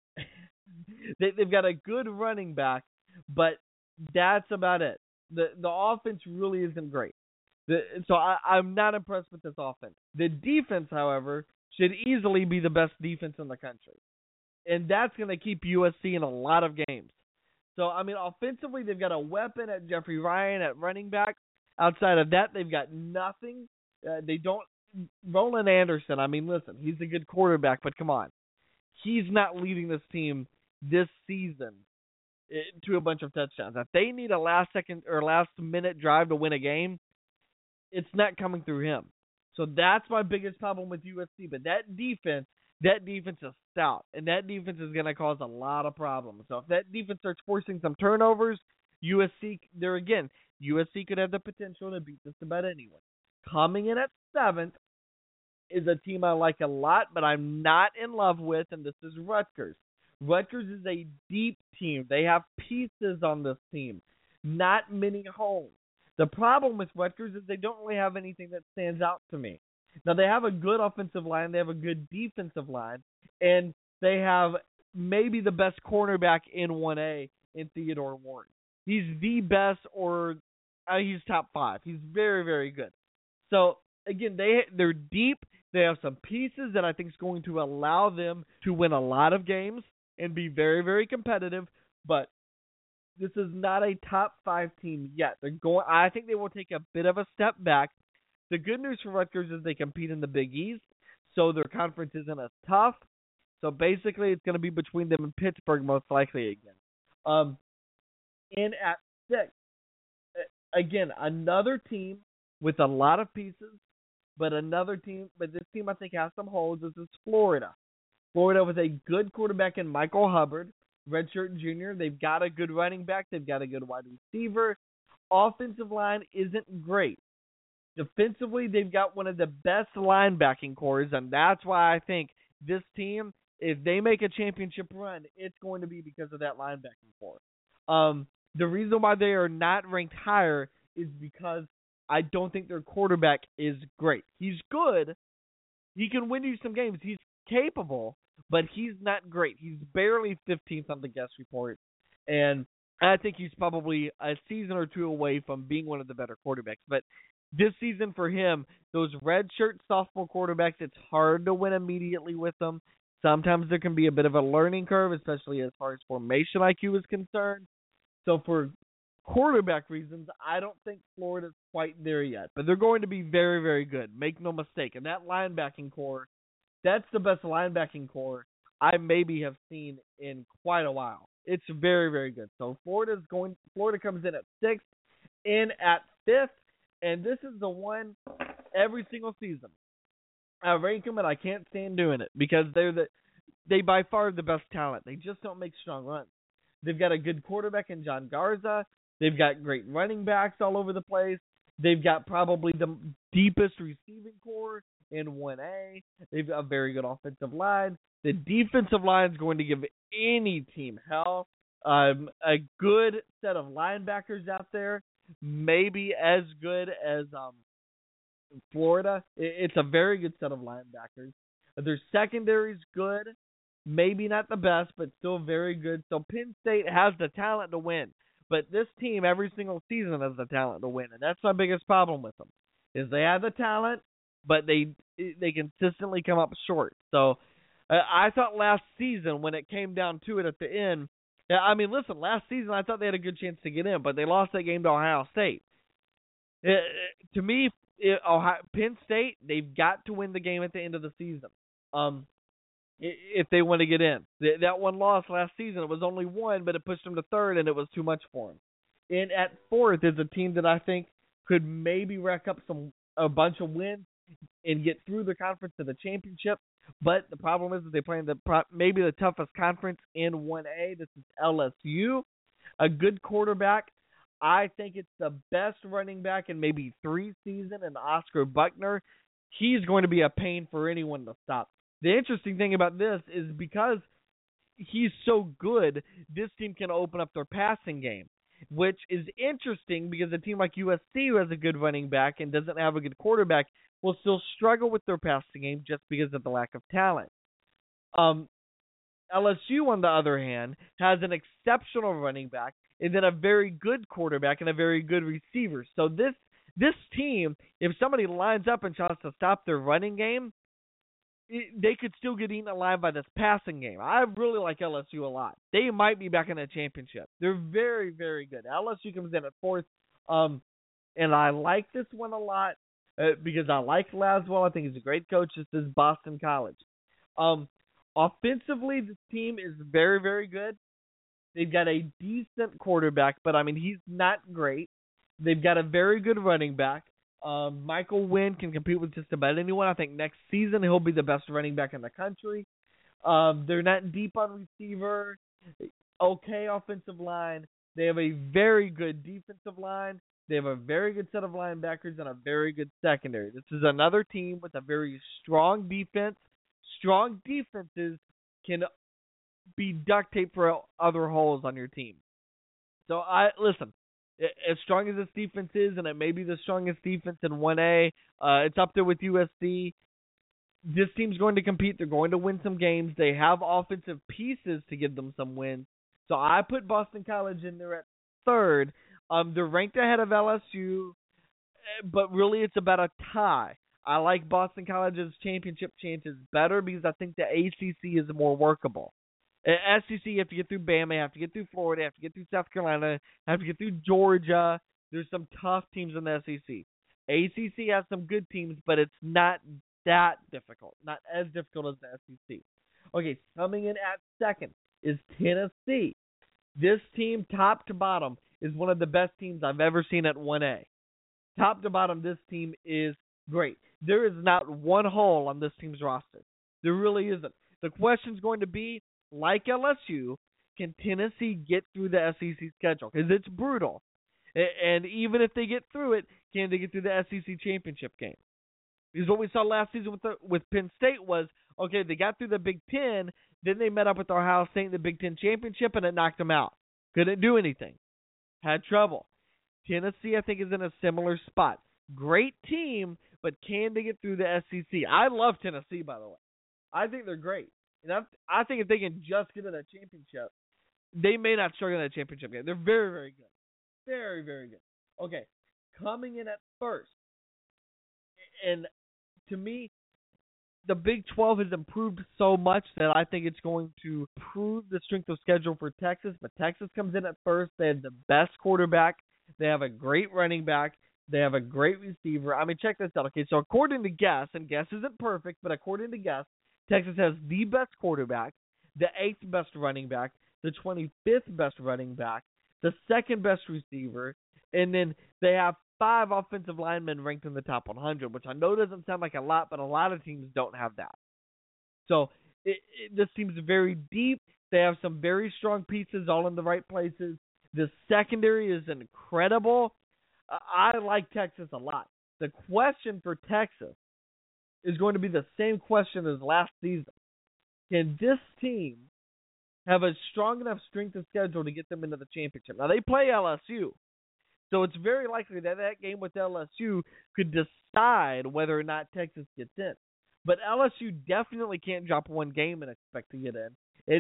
They've got a good running back, but that's about it. The offense really isn't great. So I'm not impressed with this offense. The defense, however, should easily be the best defense in the country. And that's going to keep USC in a lot of games. So, I mean, offensively, they've got a weapon at Jeffrey Ryan at running back. Outside of that, they've got nothing. They don't. Roland Anderson, I mean, listen, he's a good quarterback, but come on. He's not leading this team this season to a bunch of touchdowns. If they need a last-minute drive to win a game, it's not coming through him. So that's my biggest problem with USC. But that defense is stout, and that defense is going to cause a lot of problems. So if that defense starts forcing some turnovers, USC could have the potential to beat just about anyone. Coming in at 7th is a team I like a lot, but I'm not in love with, and this is Rutgers. Rutgers is a deep team. They have pieces on this team, not many holes. The problem with Rutgers is they don't really have anything that stands out to me. Now, they have a good offensive line. They have a good defensive line. And they have maybe the best cornerback in 1A in Theodore Warren. He's the best, or he's top 5. He's very, very good. So, again, they're deep. They have some pieces that I think is going to allow them to win a lot of games and be very, very competitive. But this is not a top 5 team yet. I think they will take a bit of a step back. The good news for Rutgers is they compete in the Big East, so their conference isn't as tough. So basically, it's going to be between them and Pittsburgh most likely again. In at 6, again, another team with a lot of pieces, but this team I think has some holes. This is Florida. Florida with a good quarterback in Michael Hubbard, redshirt junior. They've got a good running back. They've got a good wide receiver. Offensive line isn't great. Defensively, they've got one of the best linebacking cores, and that's why I think this team, if they make a championship run, it's going to be because of that linebacking core. The reason why they are not ranked higher is because I don't think their quarterback is great. He's good. He can win you some games. He's capable, but he's not great. He's barely 15th on the guest report, and I think he's probably a season or two away from being one of the better quarterbacks. But this season for him, those redshirt sophomore quarterbacks, it's hard to win immediately with them. Sometimes there can be a bit of a learning curve, especially as far as formation IQ is concerned. So for quarterback reasons, I don't think Florida's quite there yet. But they're going to be very, very good. Make no mistake. And that linebacking core, that's the best linebacking core I maybe have seen in quite a while. It's very, very good. So Florida comes in at 6th, in at 5th, and this is the one every single season I rank them, and I can't stand doing it because they by far the best talent. They just don't make strong runs. They've got a good quarterback in John Garza. They've got great running backs all over the place. They've got probably the deepest receiving core in 1A. They've got a very good offensive line. The defensive line is going to give any team hell. A good set of linebackers out there, maybe as good as Florida. It's a very good set of linebackers. Their secondary is good, maybe not the best, but still very good. So Penn State has the talent to win. But this team every single season has the talent to win, and that's my biggest problem with them. Is they have the talent, but they consistently come up short. So I thought last season when it came down to it at the end, I mean, listen, last season I thought they had a good chance to get in, but they lost that game to Ohio State. To me, Penn State, they've got to win the game at the end of the season if they want to get in. That one loss last season, it was only one, but it pushed them to 3rd, and it was too much for them. And at 4th is a team that I think could maybe rack up a bunch of wins and get through the conference to the championship. But the problem is that they play in maybe the toughest conference in 1A. This is LSU. A good quarterback. I think it's the best running back in maybe 3 seasons, and Oscar Buckner. He's going to be a pain for anyone to stop. The interesting thing about this is because he's so good, this team can open up their passing game, which is interesting because a team like USC, who has a good running back and doesn't have a good quarterback, will still struggle with their passing game just because of the lack of talent. LSU, on the other hand, has an exceptional running back and then a very good quarterback and a very good receiver. So this team, if somebody lines up and tries to stop their running game, they could still get eaten alive by this passing game. I really like LSU a lot. They might be back in the championship. They're very, very good. LSU comes in at 4th, and I like this one a lot because I like Laswell. I think he's a great coach. This is Boston College. Offensively, this team is very, very good. They've got a decent quarterback, but, I mean, he's not great. They've got a very good running back. Michael Wynn can compete with just about anyone. I think next season he'll be the best running back in the country. They're not deep on receiver. Okay offensive line. They have a very good defensive line. They have a very good set of linebackers and a very good secondary. This is another team with a very strong defense. Strong defenses can be duct tape for other holes on your team. So, listen, as strong as this defense is, and it may be the strongest defense in 1A, it's up there with USC. This team's going to compete. They're going to win some games. They have offensive pieces to give them some wins. So I put Boston College in there at 3rd. They're ranked ahead of LSU, but really it's about a tie. I like Boston College's championship chances better because I think the ACC is more workable. SEC, you have to get through Bama, you have to get through Florida, you have to get through South Carolina, you have to get through Georgia. There's some tough teams in the SEC. ACC has some good teams, but it's not that difficult. Not as difficult as the SEC. Okay, coming in at 2nd is Tennessee. This team, top to bottom, is one of the best teams I've ever seen at 1A. Top to bottom, this team is great. There is not one hole on this team's roster. There really isn't. The question's going to be, like LSU, can Tennessee get through the SEC schedule? Because it's brutal. And even if they get through it, can they get through the SEC championship game? Because what we saw last season with Penn State was, okay, they got through the Big Ten, then they met up with Ohio State in the Big Ten championship, and it knocked them out. Couldn't do anything. Had trouble. Tennessee, I think, is in a similar spot. Great team, but can they get through the SEC? I love Tennessee, by the way. I think they're great. And I think if they can just get in a championship, they may not struggle in a championship game. They're very, very good. Very, very good. Okay, coming in at 1st. And to me, the Big 12 has improved so much that I think it's going to prove the strength of schedule for Texas. But Texas comes in at 1st. They have the best quarterback. They have a great running back. They have a great receiver. I mean, check this out. Okay, so according to Guess, and Guess isn't perfect, but according to Guess, Texas has the best quarterback, the 8th best running back, the 25th best running back, the 2nd best receiver, and then they have 5 offensive linemen ranked in the top 100, which I know doesn't sound like a lot, but a lot of teams don't have that. So this team's very deep. They have some very strong pieces all in the right places. The secondary is incredible. I like Texas a lot. The question for Texas is going to be the same question as last season. Can this team have a strong enough strength of schedule to get them into the championship? Now, they play LSU, so it's very likely that that game with LSU could decide whether or not Texas gets in. But LSU definitely can't drop one game and expect to get in. And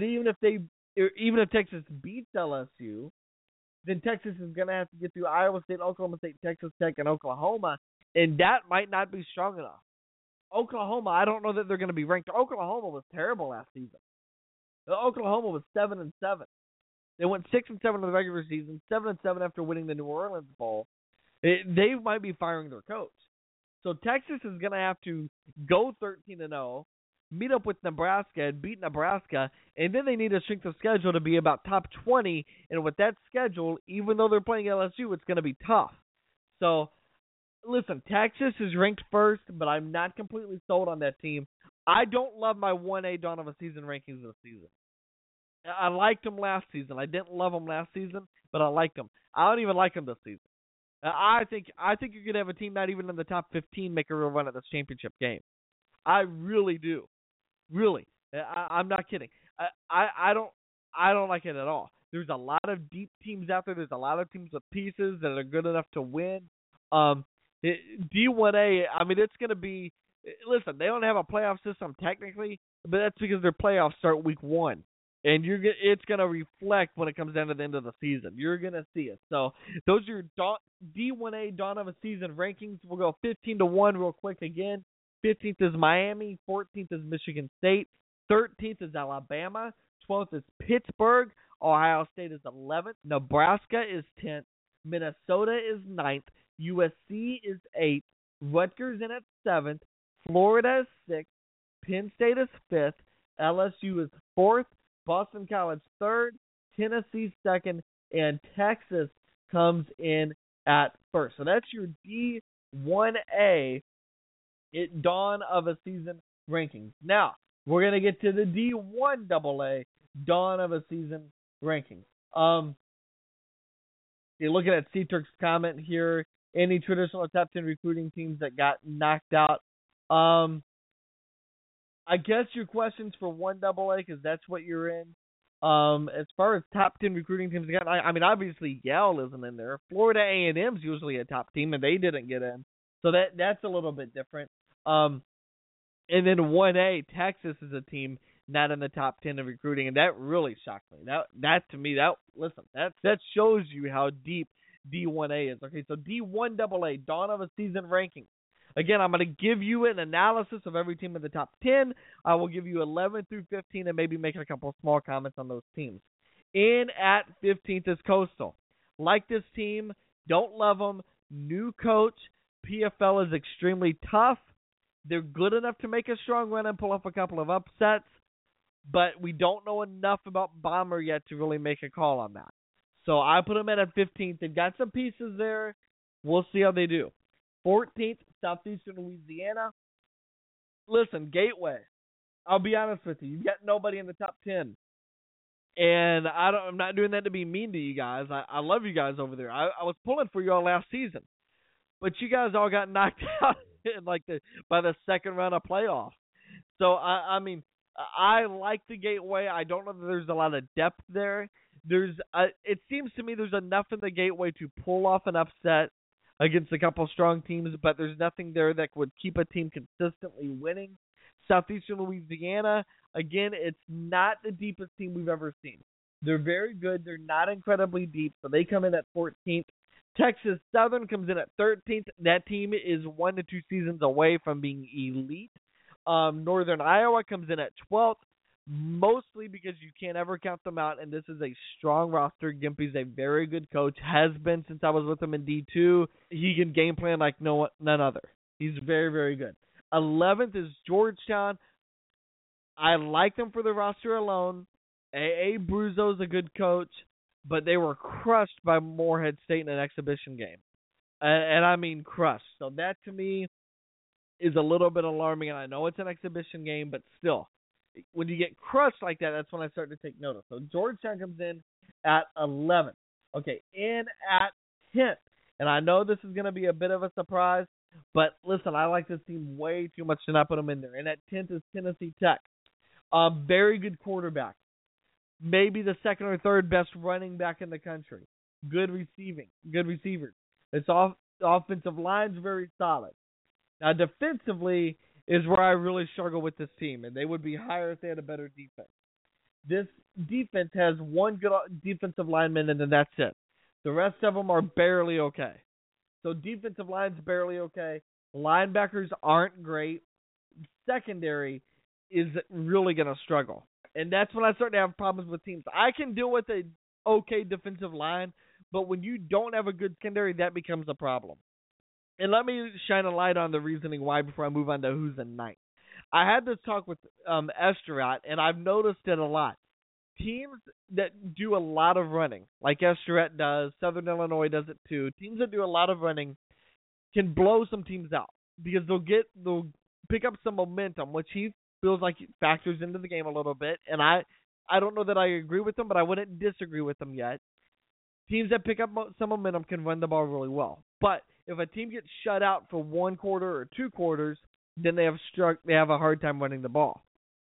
even if Texas beats LSU, then Texas is going to have to get through Iowa State, Oklahoma State, Texas Tech, and Oklahoma, and that might not be strong enough. Oklahoma, I don't know that they're going to be ranked. Oklahoma was terrible last season. Oklahoma was 7-7. They went 6-7 in the regular season, 7-7 after winning the New Orleans Bowl. They might be firing their coach. So Texas is going to have to go 13-0, meet up with Nebraska and beat Nebraska, and then they need a strength of schedule to be about top 20. And with that schedule, even though they're playing LSU, it's going to be tough. So, listen, Texas is ranked 1st, but I'm not completely sold on that team. I don't love my 1A dawn of a season rankings this season. I liked them last season. I didn't love them last season, but I liked them. I don't even like them this season. I think you could have a team not even in the top 15 make a real run at this championship game. I really do. Really. I'm not kidding. I don't like it at all. There's a lot of deep teams out there. There's a lot of teams with pieces that are good enough to win. D1A, I mean, it's going to be – listen, they don't have a playoff system technically, but that's because their playoffs start week 1. And it's going to reflect when it comes down to the end of the season. You're going to see it. So those are your D1A Dawn of a Season rankings. We'll go 15-1 real quick again. 15th is Miami. 14th is Michigan State. 13th is Alabama. 12th is Pittsburgh. Ohio State is 11th. Nebraska is 10th. Minnesota is 9th. USC is 8th. Rutgers in at 7th. Florida is 6th. Penn State is 5th. LSU is 4th. Boston College 3rd. Tennessee 2nd. And Texas comes in at 1st. So that's your D1A Dawn of a Season rankings. Now, we're going to get to the D1AA Dawn of a Season rankings. You're looking at C-Turk's comment here. Any traditional top 10 recruiting teams that got knocked out? I guess your question's for 1AA because that's what you're in. As far as top 10 recruiting teams, I mean, obviously Yale isn't in there. Florida A&M's usually a top team, and they didn't get in. So that's a little bit different. And then 1A, Texas is a team not in the top 10 of recruiting, and that really shocked me. That to me, that shows you how deep D1A is. Okay, so D1AA, Dawn of a Season rankings. Again, I'm going to give you an analysis of every team in the top 10. I will give you 11 through 15 and maybe make a couple of small comments on those teams. In at 15th is Coastal. Like this team, don't love them. New coach. PFL is extremely tough. They're good enough to make a strong run and pull off a couple of upsets, but we don't know enough about Bomber yet to really make a call on that. So I put them at 15th. They've got some pieces there. We'll see how they do. 14th, Southeastern Louisiana. Listen, Gateway. I'll be honest with you. You've got nobody in the top 10. And I'm not doing that to be mean to you guys. I love you guys over there. I was pulling for you all last season. But you guys all got knocked out by the second round of playoffs. So, I mean, I like the Gateway. I don't know that there's a lot of depth there. It seems to me there's enough in the Gateway to pull off an upset against a couple strong teams, but there's nothing there that would keep a team consistently winning. Southeastern Louisiana, again, it's not the deepest team we've ever seen. They're very good. They're not incredibly deep, so they come in at 14th. Texas Southern comes in at 13th. That team is 1 to 2 seasons away from being elite. Northern Iowa comes in at 12th, mostly because you can't ever count them out, and this is a strong roster. Gimpy's a very good coach, has been since I was with him in D2. He can game plan like none other. He's very, very good. 11th is Georgetown. I like them for the roster alone. A.A. Bruzzo's a good coach, but they were crushed by Morehead State in an exhibition game. And I mean crushed. So that to me is a little bit alarming, and I know it's an exhibition game, but still. When you get crushed like that, that's when I start to take notice. So Georgetown comes in at 11th. Okay, in at 10th. And I know this is going to be a bit of a surprise, but listen, I like this team way too much to not put them in there. And at 10th is Tennessee Tech. Very good quarterback. Maybe the second or third best running back in the country. Good receivers. Its offensive line's very solid. Now, defensively is where I really struggle with this team, and they would be higher if they had a better defense. This defense has one good defensive lineman, and then that's it. The rest of them are barely okay. So defensive line's barely okay. Linebackers aren't great. Secondary is really going to struggle. And that's when I start to have problems with teams. I can deal with an okay defensive line, but when you don't have a good secondary, that becomes a problem. And let me shine a light on the reasoning why before I move on to who's in ninth. I had this talk with Esteret, and I've noticed it a lot. Teams that do a lot of running, like Esteret does, Southern Illinois does it too, teams that do a lot of running can blow some teams out because they'll pick up some momentum, which he feels like it factors into the game a little bit. And I don't know that I agree with them, but I wouldn't disagree with them yet. Teams that pick up some momentum can run the ball really well. But if a team gets shut out for one quarter or two quarters, then they have a hard time running the ball.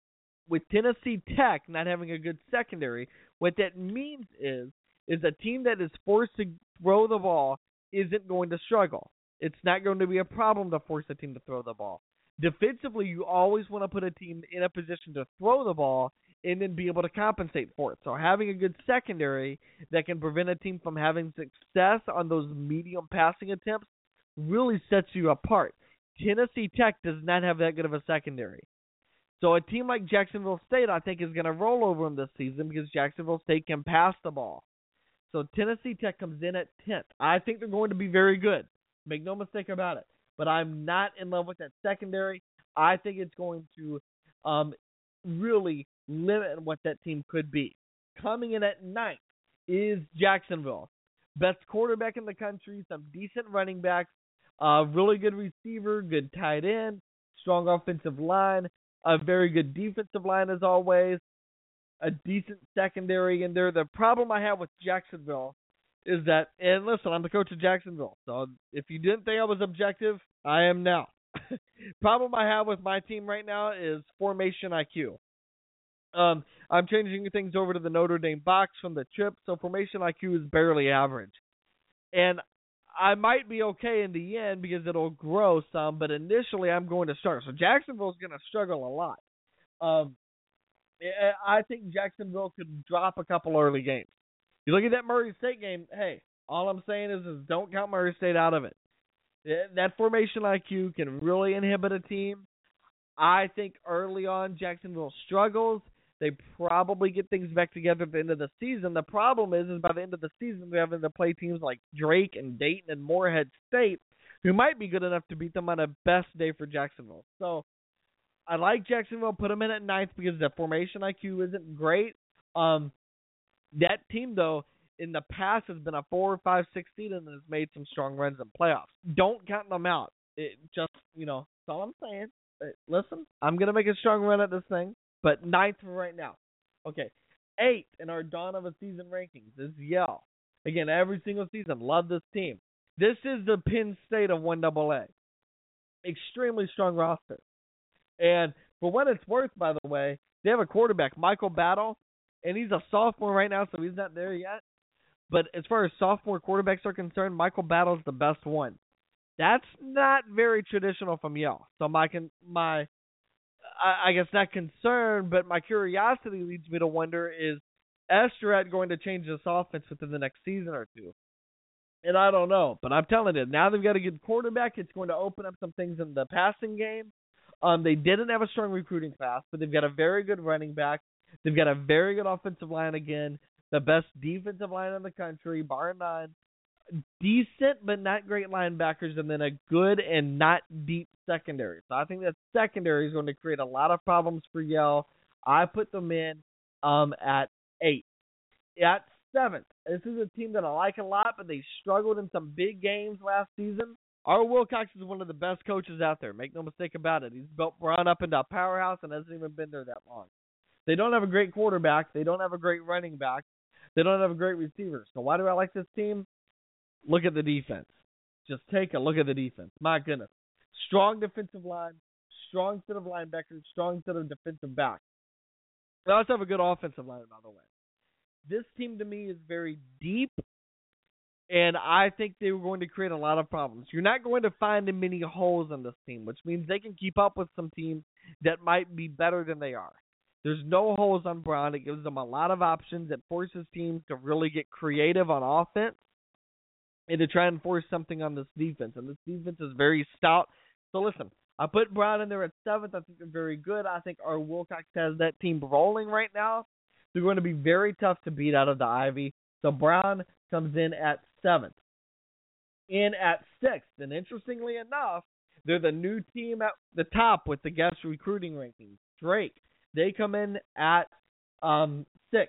with Tennessee Tech not having a good secondary, what that means is a team that is forced to throw the ball isn't going to struggle. It's not going to be a problem to force a team to throw the ball. Defensively, you always want to put a team in a position to throw the ball and then be able to compensate for it. So having a good secondary that can prevent a team from having success on those medium passing attempts really sets you apart. Tennessee Tech does not have that good of a secondary. So a team like Jacksonville State, I think, is going to roll over them this season because Jacksonville State can pass the ball. So Tennessee Tech comes in at 10th. I think they're going to be very good. Make no mistake about it. But I'm not in love with that secondary. I think it's going to really limit what that team could be. Coming in at 9th is Jacksonville. Best quarterback in the country, some decent running backs, really good receiver, good tight end, strong offensive line, a very good defensive line as always, a decent secondary in there. The problem I have with Jacksonville is that, and listen, I'm the coach of Jacksonville, so if you didn't think I was objective, I am now. Problem I have with my team right now is formation IQ. I'm changing things over to the Notre Dame box from the chip, so formation IQ is barely average. And I might be okay in the end because it'll grow some, but initially I'm going to start. So Jacksonville's going to struggle a lot. I think Jacksonville could drop a couple early games. You look at that Murray State game, hey, all I'm saying is don't count Murray State out of it. That formation IQ can really inhibit a team. I think early on Jacksonville struggles. They probably get things back together at the end of the season. The problem is by the end of the season, they're having to play teams like Drake and Dayton and Morehead State, who might be good enough to beat them on a best day for Jacksonville. So I like Jacksonville, put them in at 9th because the formation IQ isn't great. That team, though, in the past has been a 4 or 5, 6 seed and has made some strong runs in playoffs. Don't count them out. It just, that's all I'm saying. Listen, I'm going to make a strong run at this thing. But 9th for right now. Okay. 8th in our dawn of a season rankings is Yale. Again, every single season, love this team. This is the Penn State of 1AA. Extremely strong roster. And for what it's worth, by the way, they have a quarterback, Michael Battle, and he's a sophomore right now, so he's not there yet. But as far as sophomore quarterbacks are concerned, Michael Battle's the best one. That's not very traditional from Yale. So I guess not concerned, but my curiosity leads me to wonder, is Esteret going to change this offense within the next season or two? And I don't know, but I'm telling you, now they've got a good quarterback. It's going to open up some things in the passing game. They didn't have a strong recruiting class, but they've got a very good running back. They've got a very good offensive line again, the best defensive line in the country, bar none. Decent but not great linebackers, and then a good and not deep secondary. So I think that secondary is going to create a lot of problems for Yale. I put them in at 8. At 7th, this is a team that I like a lot, but they struggled in some big games last season. Art Wilcox is one of the best coaches out there. Make no mistake about it. He's built Brown up into a powerhouse and hasn't even been there that long. They don't have a great quarterback. They don't have a great running back. They don't have a great receiver. So why do I like this team? Look at the defense. Just take a look at the defense. My goodness. Strong defensive line, strong set of linebackers, strong set of defensive backs. They also have a good offensive line, by the way. This team, to me, is very deep, and I think they were going to create a lot of problems. You're not going to find many holes in this team, which means they can keep up with some teams that might be better than they are. There's no holes on Brown. It gives them a lot of options. It forces teams to really get creative on offense and to try and force something on this defense. And this defense is very stout. So listen, I put Brown in there at 7th. I think they're very good. I think our Wilcox has that team rolling right now. They're going to be very tough to beat out of the Ivy. So Brown comes in at 7th. In at 6th, and interestingly enough, they're the new team at the top with the guest recruiting rankings. Drake. They come in at 6th.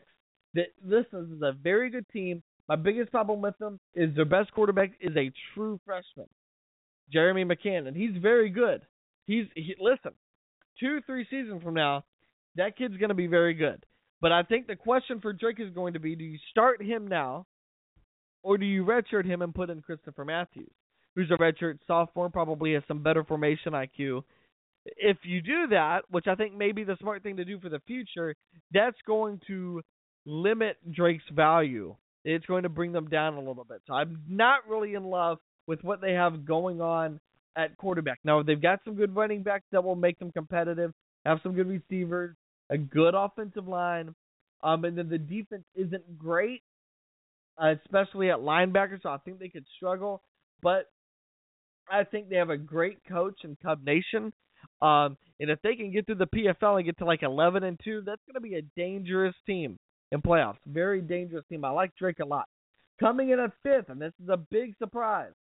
This is a very good team. My biggest problem with them is their best quarterback is a true freshman, Jeremy McCann, and he's very good. Listen, 2-3 seasons from now, that kid's going to be very good. But I think the question for Drake is going to be, do you start him now, or do you redshirt him and put in Christopher Matthews, who's a redshirt sophomore, probably has some better formation IQ. if you do that, which I think may be the smart thing to do for the future, that's going to limit Drake's value. It's going to bring them down a little bit. So I'm not really in love with what they have going on at quarterback. Now, they've got some good running backs that will make them competitive, have some good receivers, a good offensive line, and then the defense isn't great, especially at linebacker, so I think they could struggle. But I think they have a great coach in Cub Nation. And if they can get through the PFL and get to like 11-2, that's going to be a dangerous team in playoffs. Very dangerous team. I like Drake a lot. Coming in at 5th, and this is a big surprise,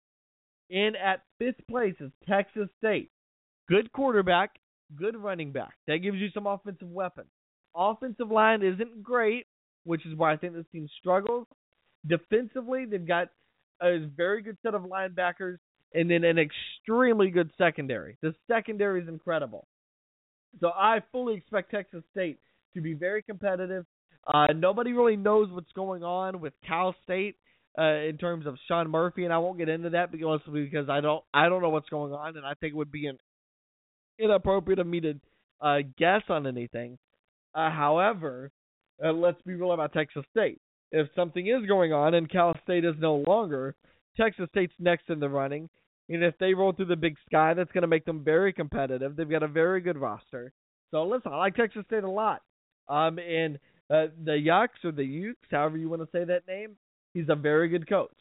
in at 5th place is Texas State. Good quarterback, good running back. That gives you some offensive weapons. Offensive line isn't great, which is why I think this team struggles. Defensively, they've got a very good set of linebackers and then an extremely good secondary. The secondary is incredible. So I fully expect Texas State to be very competitive. Nobody really knows what's going on with Cal State in terms of Sean Murphy, and I won't get into that because I don't know what's going on, and I think it would be inappropriate of me to guess on anything. However, let's be real about Texas State. If something is going on and Cal State is no longer, Texas State's next in the running, and if they roll through the Big Sky, that's going to make them very competitive. They've got a very good roster. So listen, I like Texas State a lot. And the Yucks or the Ukes, however you want to say that name, he's a very good coach.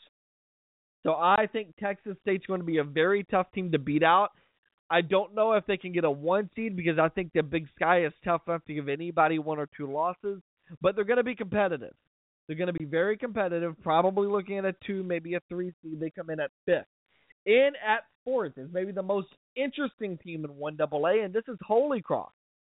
So I think Texas State's going to be a very tough team to beat out. I don't know if they can get a 1 seed because I think the Big Sky is tough enough to give anybody 1 or 2 losses, but they're going to be competitive. They're going to be very competitive, probably looking at a 2, maybe a 3 seed. They come in at 5th. In at 4th is maybe the most interesting team in 1AA, and this is Holy Cross.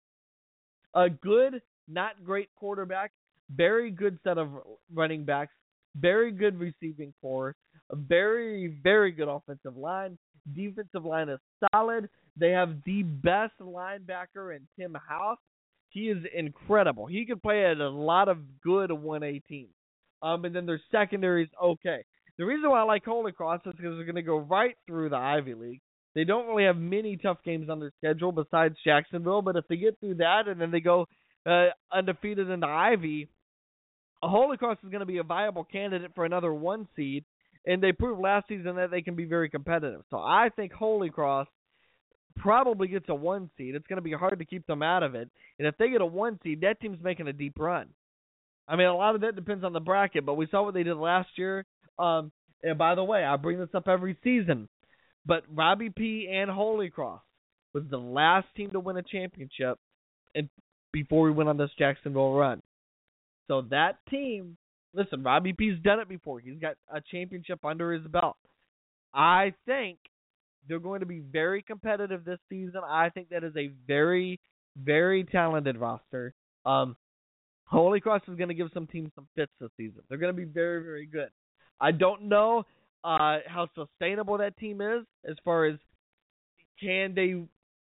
A good, not great quarterback, very good set of running backs, very good receiving core, a very, very good offensive line. Defensive line is solid. They have the best linebacker in Tim House. He is incredible. He can play at a lot of good 1A teams. And then their secondary is okay. The reason why I like Holy Cross is because they're going to go right through the Ivy League. They don't really have many tough games on their schedule besides Jacksonville, but if they get through that and then they go undefeated in the Ivy, Holy Cross is going to be a viable candidate for another 1 seed, and they proved last season that they can be very competitive. So I think Holy Cross probably gets a 1 seed. It's going to be hard to keep them out of it. And if they get a 1 seed, that team's making a deep run. I mean, a lot of that depends on the bracket, but we saw what they did last year. And by the way, I bring this up every season, but Robbie P. and Holy Cross was the last team to win a championship and before we went on this Jacksonville run. So that team, listen, Robbie P.'s done it before. He's got a championship under his belt. I think they're going to be very competitive this season. I think that is a very, very talented roster. Holy Cross is going to give some teams some fits this season. They're going to be very, very good. I don't know how sustainable that team is as far as can they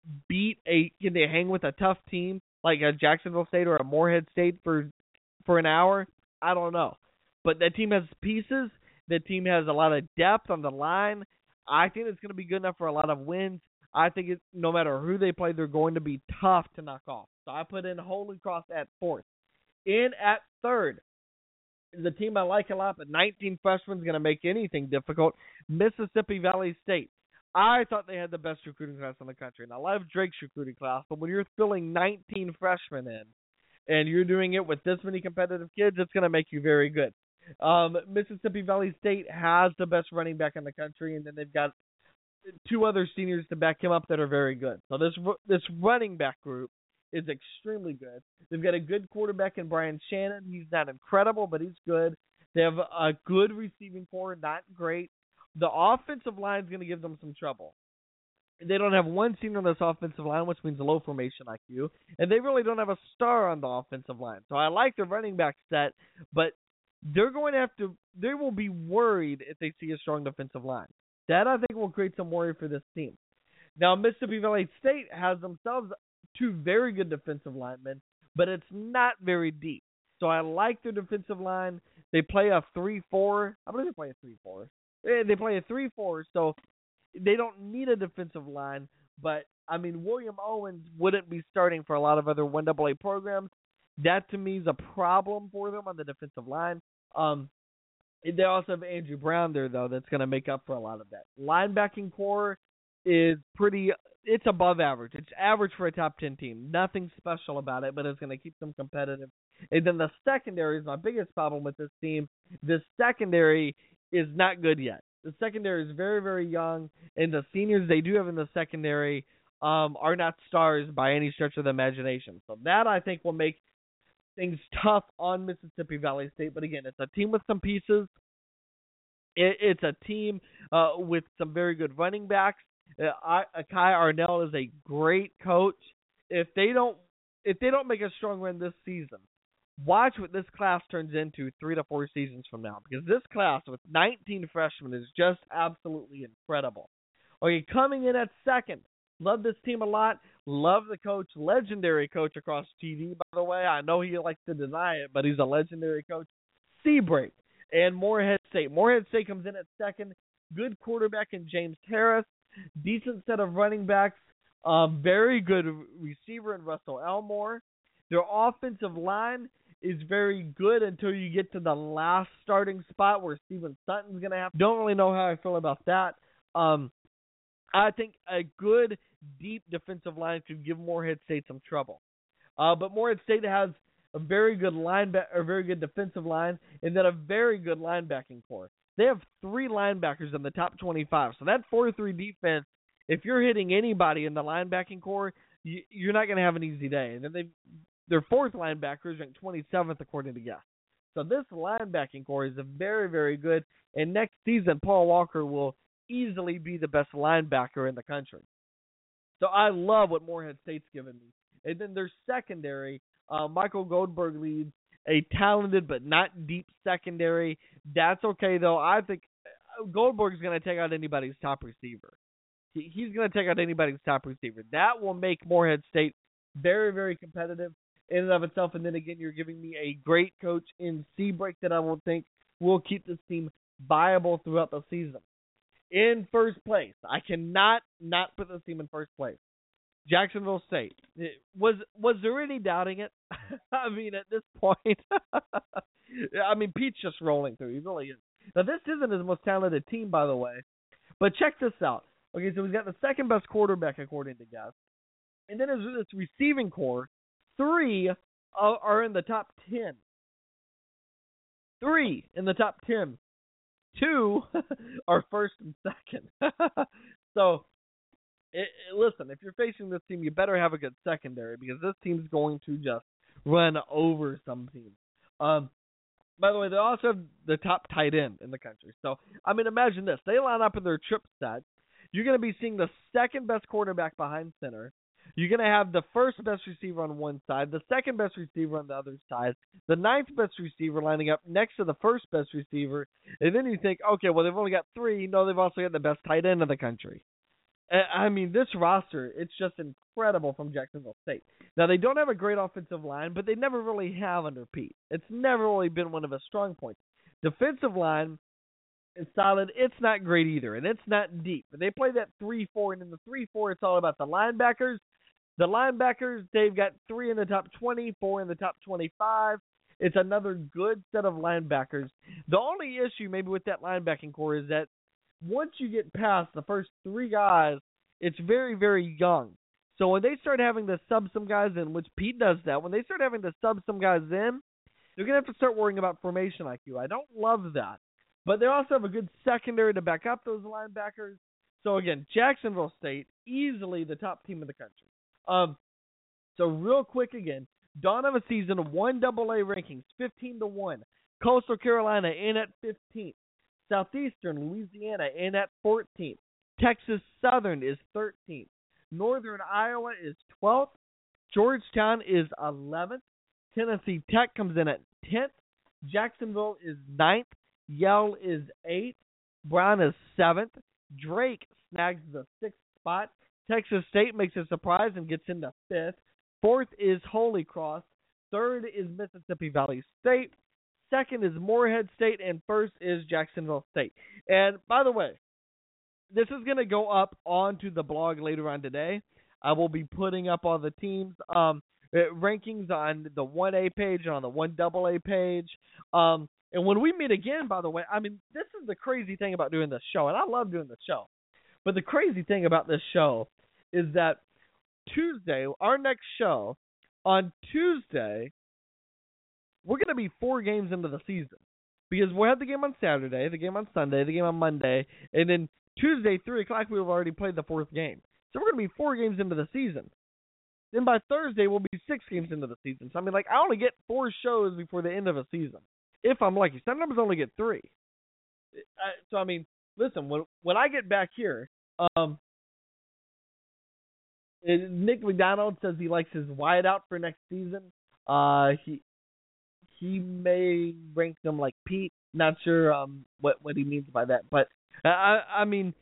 hang with a tough team like a Jacksonville State or a Morehead State for an hour? I don't know. But that team has pieces. That team has a lot of depth on the line. I think it's going to be good enough for a lot of wins. I think no matter who they play, they're going to be tough to knock off. So I put in Holy Cross at 4th. In at 3rd is a team I like a lot, but 19 freshmen is going to make anything difficult. Mississippi Valley State. I thought they had the best recruiting class in the country, and I love Drake's recruiting class, but when you're filling 19 freshmen in and you're doing it with this many competitive kids, it's going to make you very good. Mississippi Valley State has the best running back in the country, and then they've got 2 other seniors to back him up that are very good. So this running back group is extremely good. They've got a good quarterback in Brian Shannon. He's not incredible, but he's good. They have a good receiving core, not great. The offensive line is going to give them some trouble. They don't have one senior on this offensive line, which means low formation IQ, and they really don't have a star on the offensive line. So I like the running back set, but they will be worried if they see a strong defensive line. That, I think, will create some worry for this team. Now, Mississippi Valley State has themselves 2 very good defensive linemen, but it's not very deep. So I like their defensive line. They play a 3-4. I believe they play a 3-4. They play a 3-4, so they don't need a defensive line, but I mean, William Owens wouldn't be starting for a lot of other 1AA programs. That, to me, is a problem for them on the defensive line. They also have Andrew Brown there, though, that's going to make up for a lot of that. Linebacking core is it's above average. It's average for a top 10 team. Nothing special about it, but it's going to keep them competitive. And then the secondary is my biggest problem with this team. The secondary is not good yet. The secondary is very, very young, and the seniors they do have in the secondary are not stars by any stretch of the imagination. So that, I think, will make things tough on Mississippi Valley State. But again, it's a team with some pieces. It's a team with some very good running backs. Kai Arnell is a great coach. If they don't make a strong run this season, watch what this class turns into 3 to 4 seasons from now, because this class with 19 freshmen is just absolutely incredible. Okay, coming in at second, love this team a lot. Love the coach, legendary coach across TV, by the way. I know he likes to deny it, but he's a legendary coach. Seabrake and Morehead State. Morehead State comes in at second. Good quarterback in James Harris. Decent set of running backs. Very good receiver in Russell Elmore. Their offensive line is very good until you get to the last starting spot where Steven Sutton's going to have. Don't really know how I feel about that. I think a good, deep defensive line could give Morehead State some trouble. But Morehead State has a very good very good defensive line, and then a very good linebacking core. They have 3 linebackers in the top 25. So that 4-3 defense, if you're hitting anybody in the linebacking core, you're not going to have an easy day. And then their 4th linebacker is ranked 27th according to Guess. So this linebacking core is very, very good. And next season, Paul Walker will easily be the best linebacker in the country. So I love what Morehead State's given me. And then their secondary, Michael Goldberg leads a talented but not deep secondary. That's okay, though. I think Goldberg's going to take out anybody's top receiver. He's going to take out anybody's top receiver. That will make Morehead State very, very competitive in and of itself. And then again, you're giving me a great coach in Seabrake that I will think will keep this team viable throughout the season. In first place, I cannot not put this team in first place. Jacksonville State. Was there any doubting it? I mean, at this point, I mean, Pete's just rolling through. He really is. Now, this isn't his most talented team, by the way. But check this out. Okay, so he's got the second best quarterback, according to Guess. And then his receiving core, 3 are in the top 10. 3 in the top 10. 2 are first and second. So, listen, if you're facing this team, you better have a good secondary, because this team's going to just run over some teams. By the way, they also have the top tight end in the country. So, I mean, imagine this. They line up in their trip set. You're going to be seeing the second best quarterback behind center. You're going to have the first best receiver on one side, the second best receiver on the other side, the 9th best receiver lining up next to the first best receiver. And then you think, okay, well, they've only got 3. No, they've also got the best tight end in the country. I mean, this roster, it's just incredible from Jacksonville State. Now, they don't have a great offensive line, but they never really have under Pete. It's never really been one of his strong points. Defensive line is solid. It's not great either, and it's not deep. But they play that 3-4, and in the 3-4, it's all about the linebackers. The linebackers, they've got 3 in the top 20, 4 in the top 25. It's another good set of linebackers. The only issue maybe with that linebacking core is that once you get past the first 3 guys, it's very, very young. So when they start having to sub some guys in, which Pete does that, when they start having to sub some guys in, they're going to have to start worrying about formation IQ. I don't love that. But they also have a good secondary to back up those linebackers. So again, Jacksonville State, easily the top team in the country. So real quick again, dawn of a season, 1AA rankings, 15-1. Coastal Carolina in at 15th. Southeastern Louisiana in at 14th. Texas Southern is 13th. Northern Iowa is 12th. Georgetown is 11th. Tennessee Tech comes in at 10th. Jacksonville is 9th. Yale is 8th. Brown is 7th. Drake snags the 6th spot. Texas State makes a surprise and gets into 5th. 4th is Holy Cross. 3rd is Mississippi Valley State. 2nd is Morehead State. And 1st is Jacksonville State. And by the way, this is going to go up onto the blog later on today. I will be putting up all the teams rankings on the 1A page and on the 1AA page. And when we meet again, by the way, I mean, this is the crazy thing about doing this show, and I love doing this show. But the crazy thing about this show is that Tuesday, our next show, on Tuesday, we're going to be 4 games into the season. Because we'll have the game on Saturday, the game on Sunday, the game on Monday, and then Tuesday, 3 o'clock, we've already played the 4th game. So we're going to be 4 games into the season. Then by Thursday, we'll be 6 games into the season. So, I mean, I only get 4 shows before the end of a season. If I'm lucky. Sometimes I only get 3. So, I mean, listen, when I get back here, Nick McDonald says he likes his wideout for next season. He may rank them like Pete. Not sure what he means by that. But, I mean,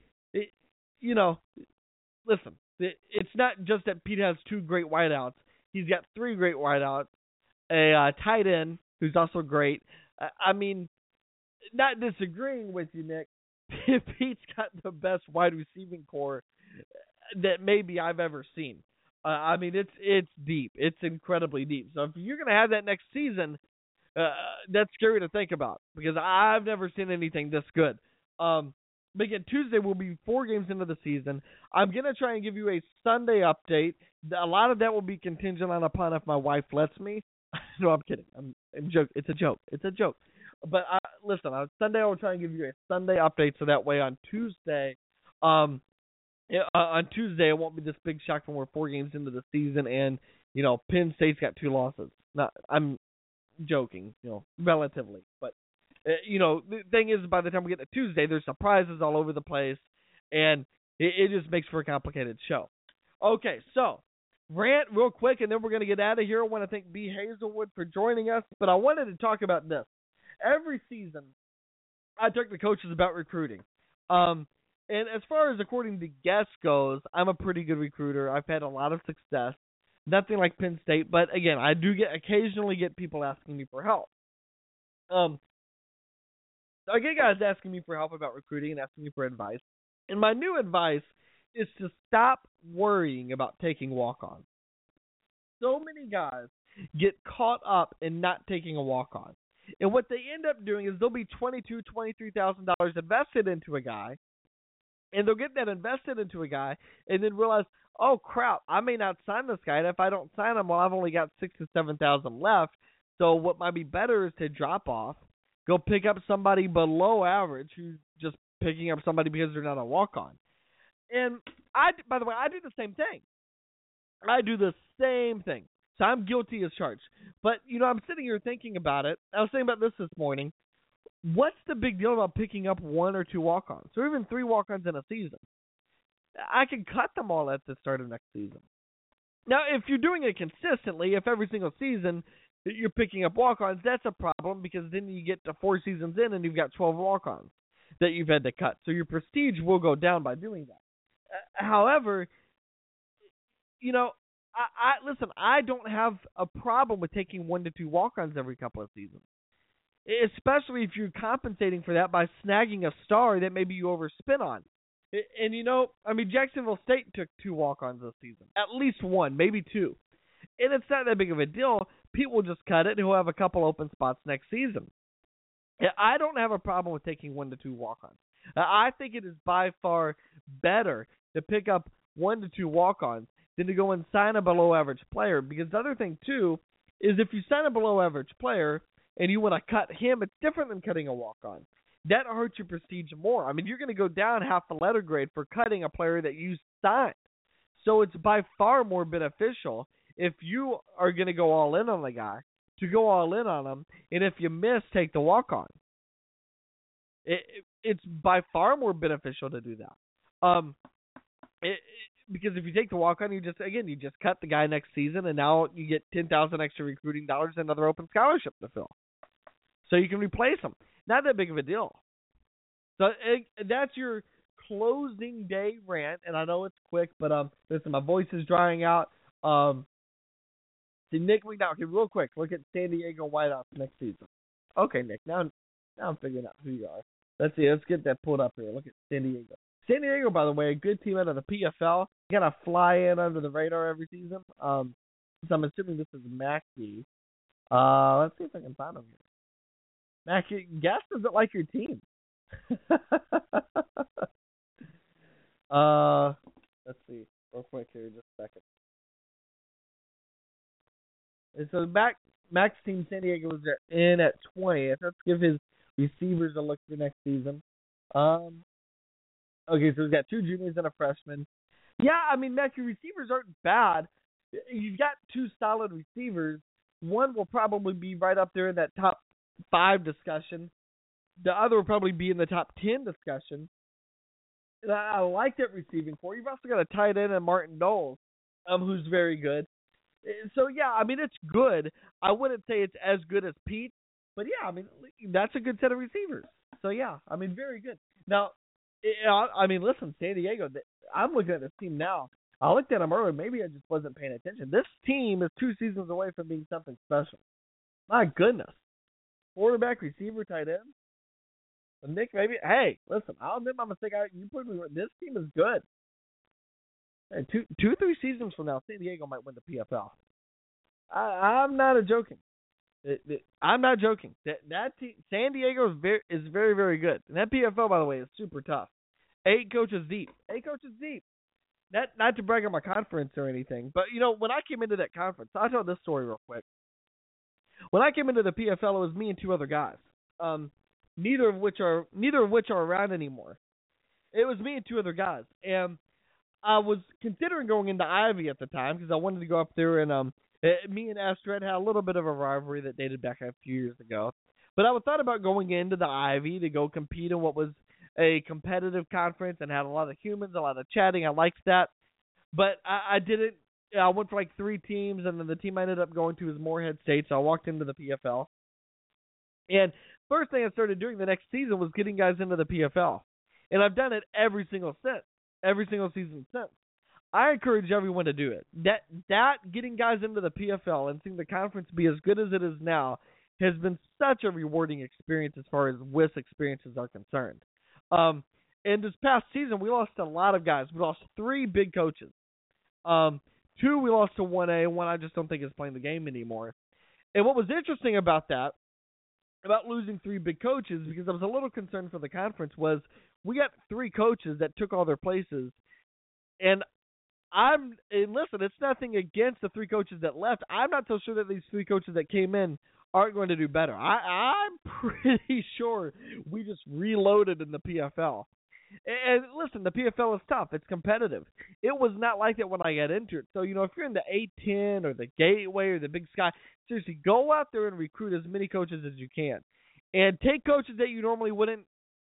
listen, it's not just that Pete has 2 great wideouts. He's got 3 great wideouts. A tight end who's also great. I mean, not disagreeing with you, Nick. Pete's got the best wide receiving core that maybe I've ever seen. I mean, it's deep. It's incredibly deep. So if you're going to have that next season, that's scary to think about because I've never seen anything this good. But again, Tuesday will be 4 games into the season. I'm going to try and give you a Sunday update. A lot of that will be contingent upon if my wife lets me. No, I'm kidding. I'm joking. It's a joke. It's a joke. But listen, on Sunday I will try and give you a Sunday update so that way on Tuesday, it won't be this big shock when we're 4 games into the season and, Penn State's got 2 losses. Now, I'm joking, relatively. But, the thing is, by the time we get to Tuesday, there's surprises all over the place, and it just makes for a complicated show. Okay, so, rant real quick, and then we're going to get out of here. I want to thank B. Hazelwood for joining us, but I wanted to talk about this. Every season, I talk to coaches about recruiting. And as far as according to guests goes, I'm a pretty good recruiter. I've had a lot of success. Nothing like Penn State, but again, I do occasionally get people asking me for help. I get guys asking me for help about recruiting and asking me for advice. And my new advice is to stop worrying about taking walk-ons. So many guys get caught up in not taking a walk-on. And what they end up doing is they'll be $22,000, $23,000 invested into a guy, and they'll get that invested into a guy and then realize, oh, crap, I may not sign this guy. And if I don't sign him, well, I've only got $6,000 to $7,000 left. So what might be better is to drop off, go pick up somebody below average who's just picking up somebody because they're not a walk-on. And, by the way, I do the same thing. So I'm guilty as charged. But, I'm sitting here thinking about it. I was thinking about this morning. What's the big deal about picking up 1 or 2 walk-ons, or even 3 walk-ons in a season? I can cut them all at the start of next season. Now, if you're doing it consistently, if every single season you're picking up walk-ons, that's a problem because then you get to 4 seasons in and you've got 12 walk-ons that you've had to cut. So your prestige will go down by doing that. However, listen, I don't have a problem with taking 1 to 2 walk-ons every couple of seasons, especially if you're compensating for that by snagging a star that maybe you overspent on. And, Jacksonville State took 2 walk-ons this season, at least 1, maybe 2. And it's not that big of a deal. Pete will just cut it, and he'll have a couple open spots next season. I don't have a problem with taking 1 to 2 walk-ons. I think it is by far better to pick up 1 to 2 walk-ons than to go and sign a below-average player. Because the other thing, too, is if you sign a below-average player and you want to cut him, it's different than cutting a walk-on. That hurts your prestige more. You're going to go down half the letter grade for cutting a player that you signed. So it's by far more beneficial if you are going to go all in on the guy, to go all in on him, and if you miss, take the walk-on. It's by far more beneficial to do that. Because if you take the walk-on, you just cut the guy next season, and now you get $10,000 extra recruiting dollars and another open scholarship to fill. So you can replace him. Not that big of a deal. So that's your closing day rant, and I know it's quick, but listen, my voice is drying out. See, Nick McDowell, okay, real quick, look at San Diego Whiteouts next season. Okay, Nick, now I'm figuring out who you are. Let's see, let's get that pulled up here. Look at San Diego. San Diego, by the way, a good team out of the PFL. You got to fly in under the radar every season. So I'm assuming this is Mackie. Let's see if I can find him here. Mackie, Gas doesn't like your team. Let's see. Real quick here, just a second. And so Mac's team, San Diego, was in at 20th. Let's give his receivers a look for next season. Okay, so we've got 2 juniors and a freshman. Yeah, I mean, Mac, your receivers aren't bad. You've got 2 solid receivers. One will probably be right up there in that top 5 discussion. The other will probably be in the top 10 discussion. And I like that receiving core. You've also got a tight end in Martin Knowles, who's very good. So, yeah, I mean, it's good. I wouldn't say it's as good as Pete, but, yeah, I mean, that's a good set of receivers. So, yeah, I mean, very good. Now, I mean, listen, San Diego, I'm looking at this team now. I looked at them earlier. Maybe I just wasn't paying attention. This team is 2 seasons away from being something special. My goodness. Quarterback, receiver, tight end. Nick, maybe. Hey, listen, I'll admit my mistake. This team is good. Hey, 2-3 seasons from now, San Diego might win the PFL. I'm not joking. I'm not joking. That team, San Diego is very, very good. And that PFL, by the way, is super tough. 8 coaches deep. Not to brag on my conference or anything, but when I came into that conference, I'll tell this story real quick. When I came into the PFL, it was me and 2 other guys. Neither of which are around anymore. It was me and 2 other guys, and I was considering going into Ivy at the time because I wanted to go up there and me and Astrid had a little bit of a rivalry that dated back a few years ago. But I thought about going into the Ivy to go compete in what was a competitive conference and had a lot of humans, a lot of chatting. I liked that. But I didn't. I went for like 3 teams, and then the team I ended up going to was Morehead State, so I walked into the PFL. And first thing I started doing the next season was getting guys into the PFL. And I've done it every single season since. I encourage everyone to do it. That getting guys into the PFL and seeing the conference be as good as it is now has been such a rewarding experience as far as WIS experiences are concerned. And this past season, we lost a lot of guys. We lost 3 big coaches. 2 we lost to 1A. 1 I just don't think is playing the game anymore. And what was interesting about that, about losing 3 big coaches, because I was a little concerned for the conference, was we got 3 coaches that took all their places. And listen, it's nothing against the 3 coaches that left. I'm not so sure that these 3 coaches that came in aren't going to do better. I'm pretty sure we just reloaded in the PFL. And listen, the PFL is tough. It's competitive. It was not like that when I got into it. So, if you're in the A-10 or the Gateway or the Big Sky, seriously, go out there and recruit as many coaches as you can. And take coaches that you normally wouldn't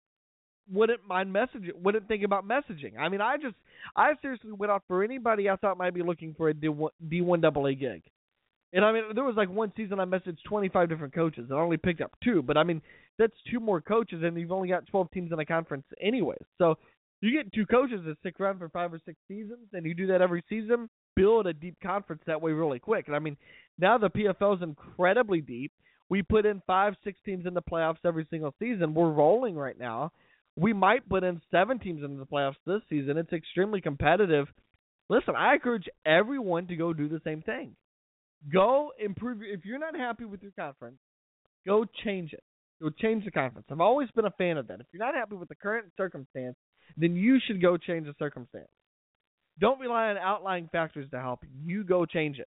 mind messaging, wouldn't think about messaging. I mean, I seriously went out for anybody I thought might be looking for a D1 AA gig. And I mean, there was like one season I messaged 25 different coaches and I only picked up 2. But I mean, that's 2 more coaches and you've only got 12 teams in a conference anyways. So you get 2 coaches that stick around for 5 or 6 seasons and you do that every season, build a deep conference that way really quick. And I mean, now the PFL is incredibly deep. We put in 5-6 teams in the playoffs every single season. We're rolling right now. We might put in 7 teams into the playoffs this season. It's extremely competitive. Listen, I encourage everyone to go do the same thing. Go improve. If you're not happy with your conference, go change it. Go change the conference. I've always been a fan of that. If you're not happy with the current circumstance, then you should go change the circumstance. Don't rely on outlying factors to help you. You go change it.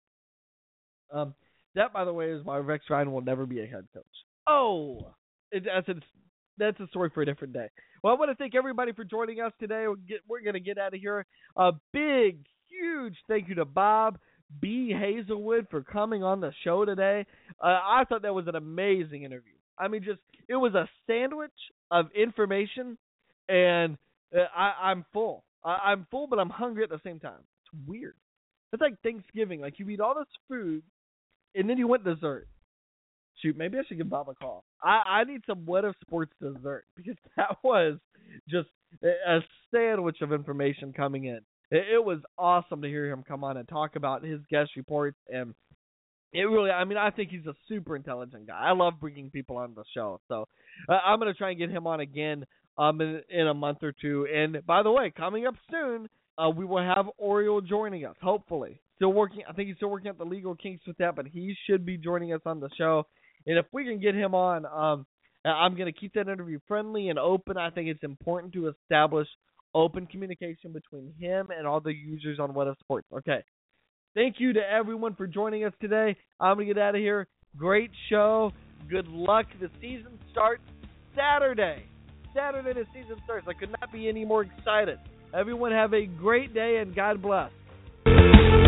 That, by the way, is why Rex Ryan will never be a head coach. Oh, that's a story for a different day. Well, I want to thank everybody for joining us today. We're going to get out of here. A big, huge thank you to Bob B. Hazelwood for coming on the show today. I thought that was an amazing interview. I mean, it was a sandwich of information, and I'm full. I'm full, but I'm hungry at the same time. It's weird. It's like Thanksgiving. Like, you eat all this food, and then you want dessert. Shoot, maybe I should give Bob a call. I need some What If Sports dessert, because that was just a sandwich of information coming in. It was awesome to hear him come on and talk about his guest reports, and it really, I mean, I think he's a super intelligent guy. I love bringing people on the show, so I'm going to try and get him on again in a month or two. And by the way, coming up soon, we will have Oriole joining us, hopefully. Still working. I think he's still working out the legal kinks with that, but he should be joining us on the show. And if we can get him on, I'm going to keep that interview friendly and open. I think it's important to establish open communication between him and all the users on What If Sports. Okay. Thank you to everyone for joining us today. I'm going to get out of here. Great show. Good luck. The season starts Saturday. Saturday the season starts. I could not be any more excited. Everyone have a great day and God bless.